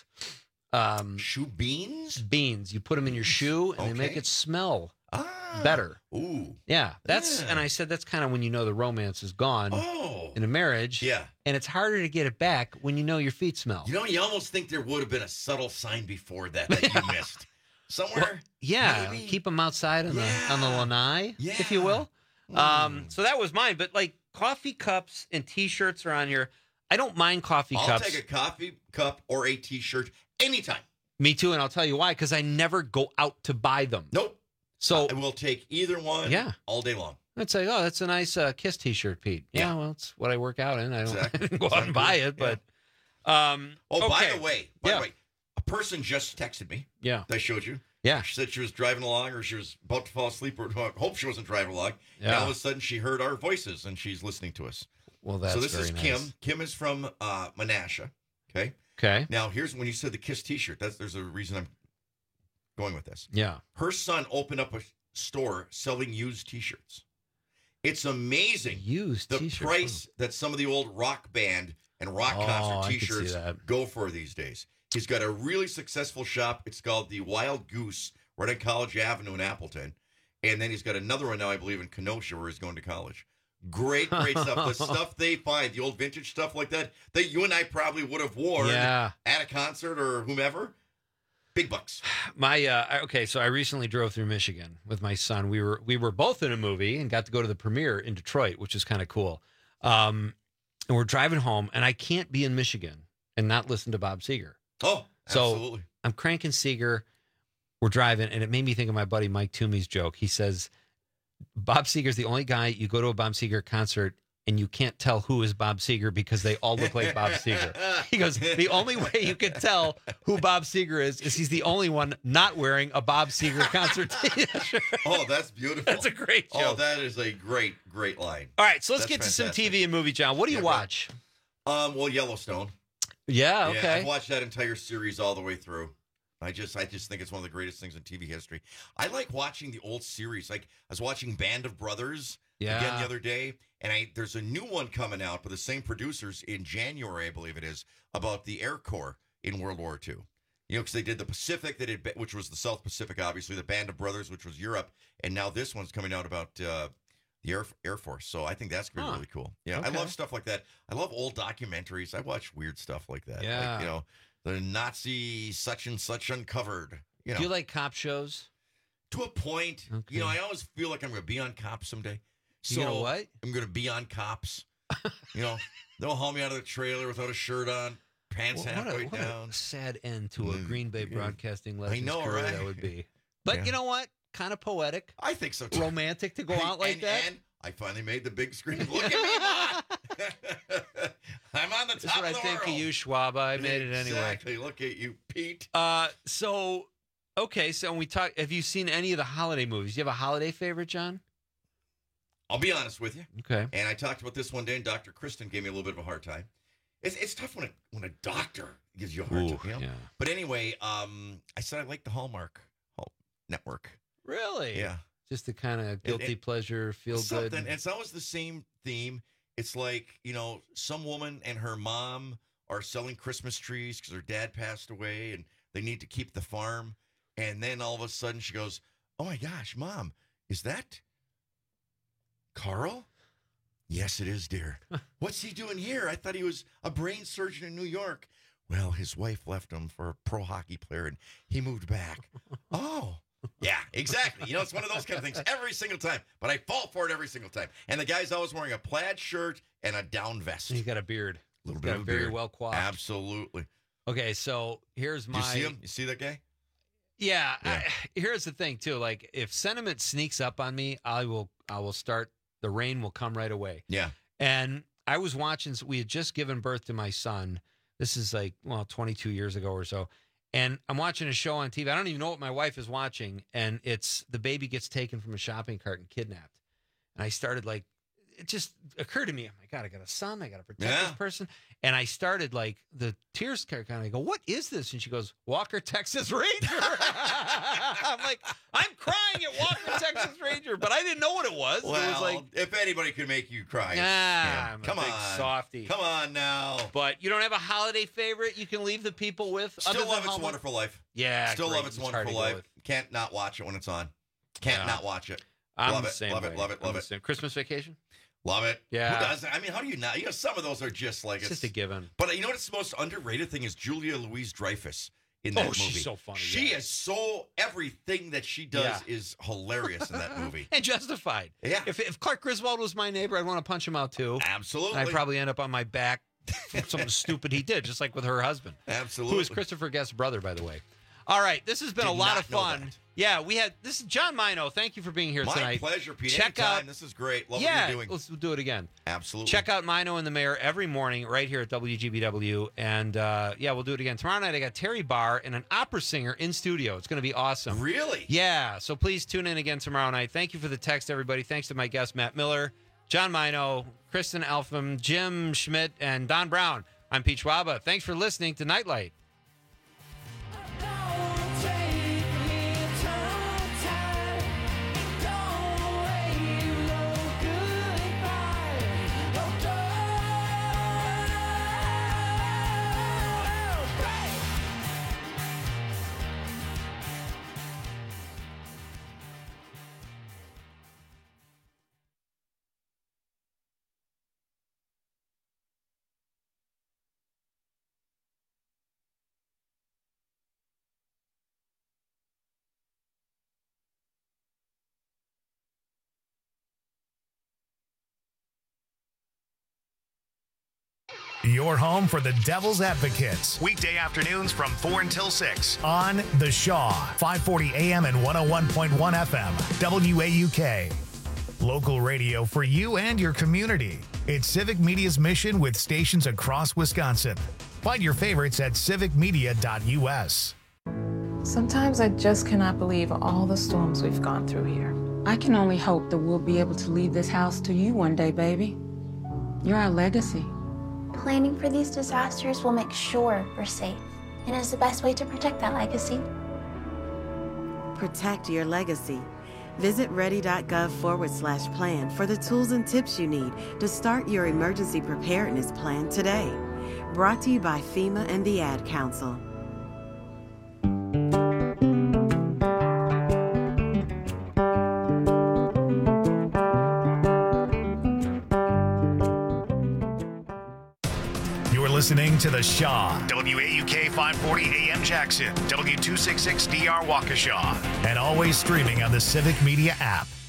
Shoe beans? Beans. You put them in your shoe, and they make it smell better. Ooh. Yeah, and I said that's kind of when you know the romance is gone in a marriage. Yeah. And it's harder to get it back when you know your feet smell. You know, you almost think there would have been a subtle sign before that you missed. Somewhere? Yeah. Maybe? Keep them outside on the lanai, if you will. So that was mine. But like coffee cups and T-shirts are on here. I don't mind coffee cups. I'll take a coffee cup or a T-shirt anytime. Me too, and I'll tell you why, because I never go out to buy them. Nope. So I will take either one all day long. I'd say, oh, that's a nice Kiss T-shirt, Pete. Yeah, well, it's what I work out in. I don't go out and buy it, but... by the way, a person just texted me. Yeah. That I showed you. Yeah. She said she was driving along or she was about to fall asleep or hope she wasn't driving along. Yeah. And all of a sudden she heard our voices and she's listening to us. Well, that's So this very is nice. Kim. Kim is from Menasha. Okay. Okay. Now, here's when you said the Kiss T-shirt. There's a reason I'm going with this. Yeah. Her son opened up a store selling used T-shirts. It's amazing. Used the T-shirts. price that some of the old rock band and rock concert T-shirts go for these days. He's got a really successful shop. It's called the Wild Goose, right on College Avenue in Appleton. And then he's got another one now, I believe, in Kenosha, where he's going to college. Great stuff. The stuff they find, the old vintage stuff like that you and I probably would have worn at a concert or whomever. Big bucks. So I recently drove through Michigan with my son. We were both in a movie and got to go to the premiere in Detroit, which is kind of cool. And we're driving home, and I can't be in Michigan and not listen to Bob Seger. Oh, absolutely. So I'm cranking Seger. We're driving, and it made me think of my buddy Mike Toomey's joke. He says, Bob Seger's the only guy you go to a Bob Seger concert and you can't tell who is Bob Seger because they all look like Bob Seger. He goes, the only way you can tell who Bob Seger is he's the only one not wearing a Bob Seger concert t-shirt. Oh, that's beautiful. That's a great joke. Oh, that is a great line. All right, so let's get to some TV and movie, John. What do you watch? Well, Yellowstone. Yeah, okay. Yeah, I've watched that entire series all the way through. I just think it's one of the greatest things in TV history. I like watching the old series. Like, I was watching Band of Brothers again the other day, and there's a new one coming out by the same producers in January, I believe it is, about the Air Corps in World War II. You know, because they did the Pacific, which was the South Pacific, obviously, the Band of Brothers, which was Europe, and now this one's coming out about the Air Force. So I think that's going to be really cool. Yeah, okay. I love stuff like that. I love old documentaries. I watch weird stuff like that. Yeah. Like, you know, the Nazi such and such uncovered. You know. Do you like cop shows? To a point. Okay. You know, I always feel like I'm going to be on Cops someday. So you know what? I'm going to be on Cops. You know, they'll haul me out of the trailer without a shirt on, pants halfway down. What a sad end to a Green Bay Broadcasting Legends career right? that would be. But you know what? Kind of poetic. I think so too. Romantic to go out like that. And I finally made the big screen. Look at me, Mom. I'm on the top of the world. That's what I think of you, Schwab. I made it anyway. Exactly. Look at you, Pete. So when we talk, have you seen any of the holiday movies? Do you have a holiday favorite, John? I'll be honest with you. Okay. And I talked about this one day, and Dr. Kristen gave me a little bit of a hard time. It's tough when a doctor gives you a hard time. You know? Yeah. But anyway, I said I like the Hallmark Network. Really? Yeah. Just the kind of guilty pleasure, feel good. And it's always the same theme. It's like, you know, some woman and her mom are selling Christmas trees because her dad passed away and they need to keep the farm. And then all of a sudden she goes, "Oh my gosh, Mom, is that Carl?" "Yes, it is, dear." "What's he doing here? I thought he was a brain surgeon in New York." "Well, his wife left him for a pro hockey player and he moved back." "Oh. Yeah, exactly. You know, it's one of those kind of things every single time, but I fall for it every single time. And the guy's always wearing a plaid shirt and a down vest. He's got a beard. A little bit of a very beard. well coiffed. Absolutely. Okay, so here's my. Do you see him? You see that guy? Yeah. Here's the thing too. Like, if sentiment sneaks up on me, I will start. The rain will come right away. Yeah. And I was watching. We had just given birth to my son. This is 22 years ago or so. And I'm watching a show on TV. I don't even know what my wife is watching. And it's the baby gets taken from a shopping cart and kidnapped. And I started it just occurred to me, oh my God, I got a son. I got to protect this person. And I started the tears kind of go, "What is this?" And she goes, "Walker, Texas Ranger." I'm like, I'm crying at Walker, Texas Ranger, but I didn't know what it was. Well, it was like, if anybody could make you cry. I'm Come a big on. softy. Come on now. But you don't have a holiday favorite you can leave the people with? Still love It's a Wonderful Life. Yeah. Still love It's a Wonderful Life. Can't not watch it when it's on. Can't not watch it. I'm love the it. same Love way. it. Love it. Love it. Christmas Vacation? Love it. Yeah. Who doesn't? I mean, how do you not? You know, some of those are just like it's just a given. But you know what's the most underrated thing is Julia Louis-Dreyfus in that movie. She's so funny. She is so everything that she does is hilarious in that movie. And justified. Yeah. If Clark Griswold was my neighbor, I'd want to punch him out too. Absolutely. And I'd probably end up on my back for something stupid he did, just like with her husband. Absolutely. Who is Christopher Guest's brother, by the way. All right, this has been a lot of fun. Yeah, this is John Mino. Thank you for being here tonight. My pleasure, Pete. Check Anytime. This is great. Love what you're doing. Let's do it again. Absolutely. Check out Mino and the Mayor every morning right here at WGBW. And we'll do it again. Tomorrow night, I got Terry Barr and an opera singer in studio. It's going to be awesome. Really? Yeah. So please tune in again tomorrow night. Thank you for the text, everybody. Thanks to my guest, Matt Miller, John Mino, Kristen Elpham, Jim Schmidt, and Don Brown. I'm Pete Schwaba. Thanks for listening to Nightlight. Your home for the Devil's Advocates. Weekday afternoons from 4 until 6 on The Shaw, 540 AM and 101.1 FM, WAUK. Local radio for you and your community. It's Civic Media's mission with stations across Wisconsin. Find your favorites at civicmedia.us. Sometimes I just cannot believe all the storms we've gone through here. I can only hope that we'll be able to leave this house to you one day, baby. You're our legacy. Planning for these disasters will make sure we're safe and is the best way to protect that legacy. Protect your legacy. Visit ready.gov/plan for the tools and tips you need to start your emergency preparedness plan today. Brought to you by FEMA and the Ad Council. Listening to The Shaw, WAUK 540 AM Jackson, W266DR Waukesha, and always streaming on the Civic Media app.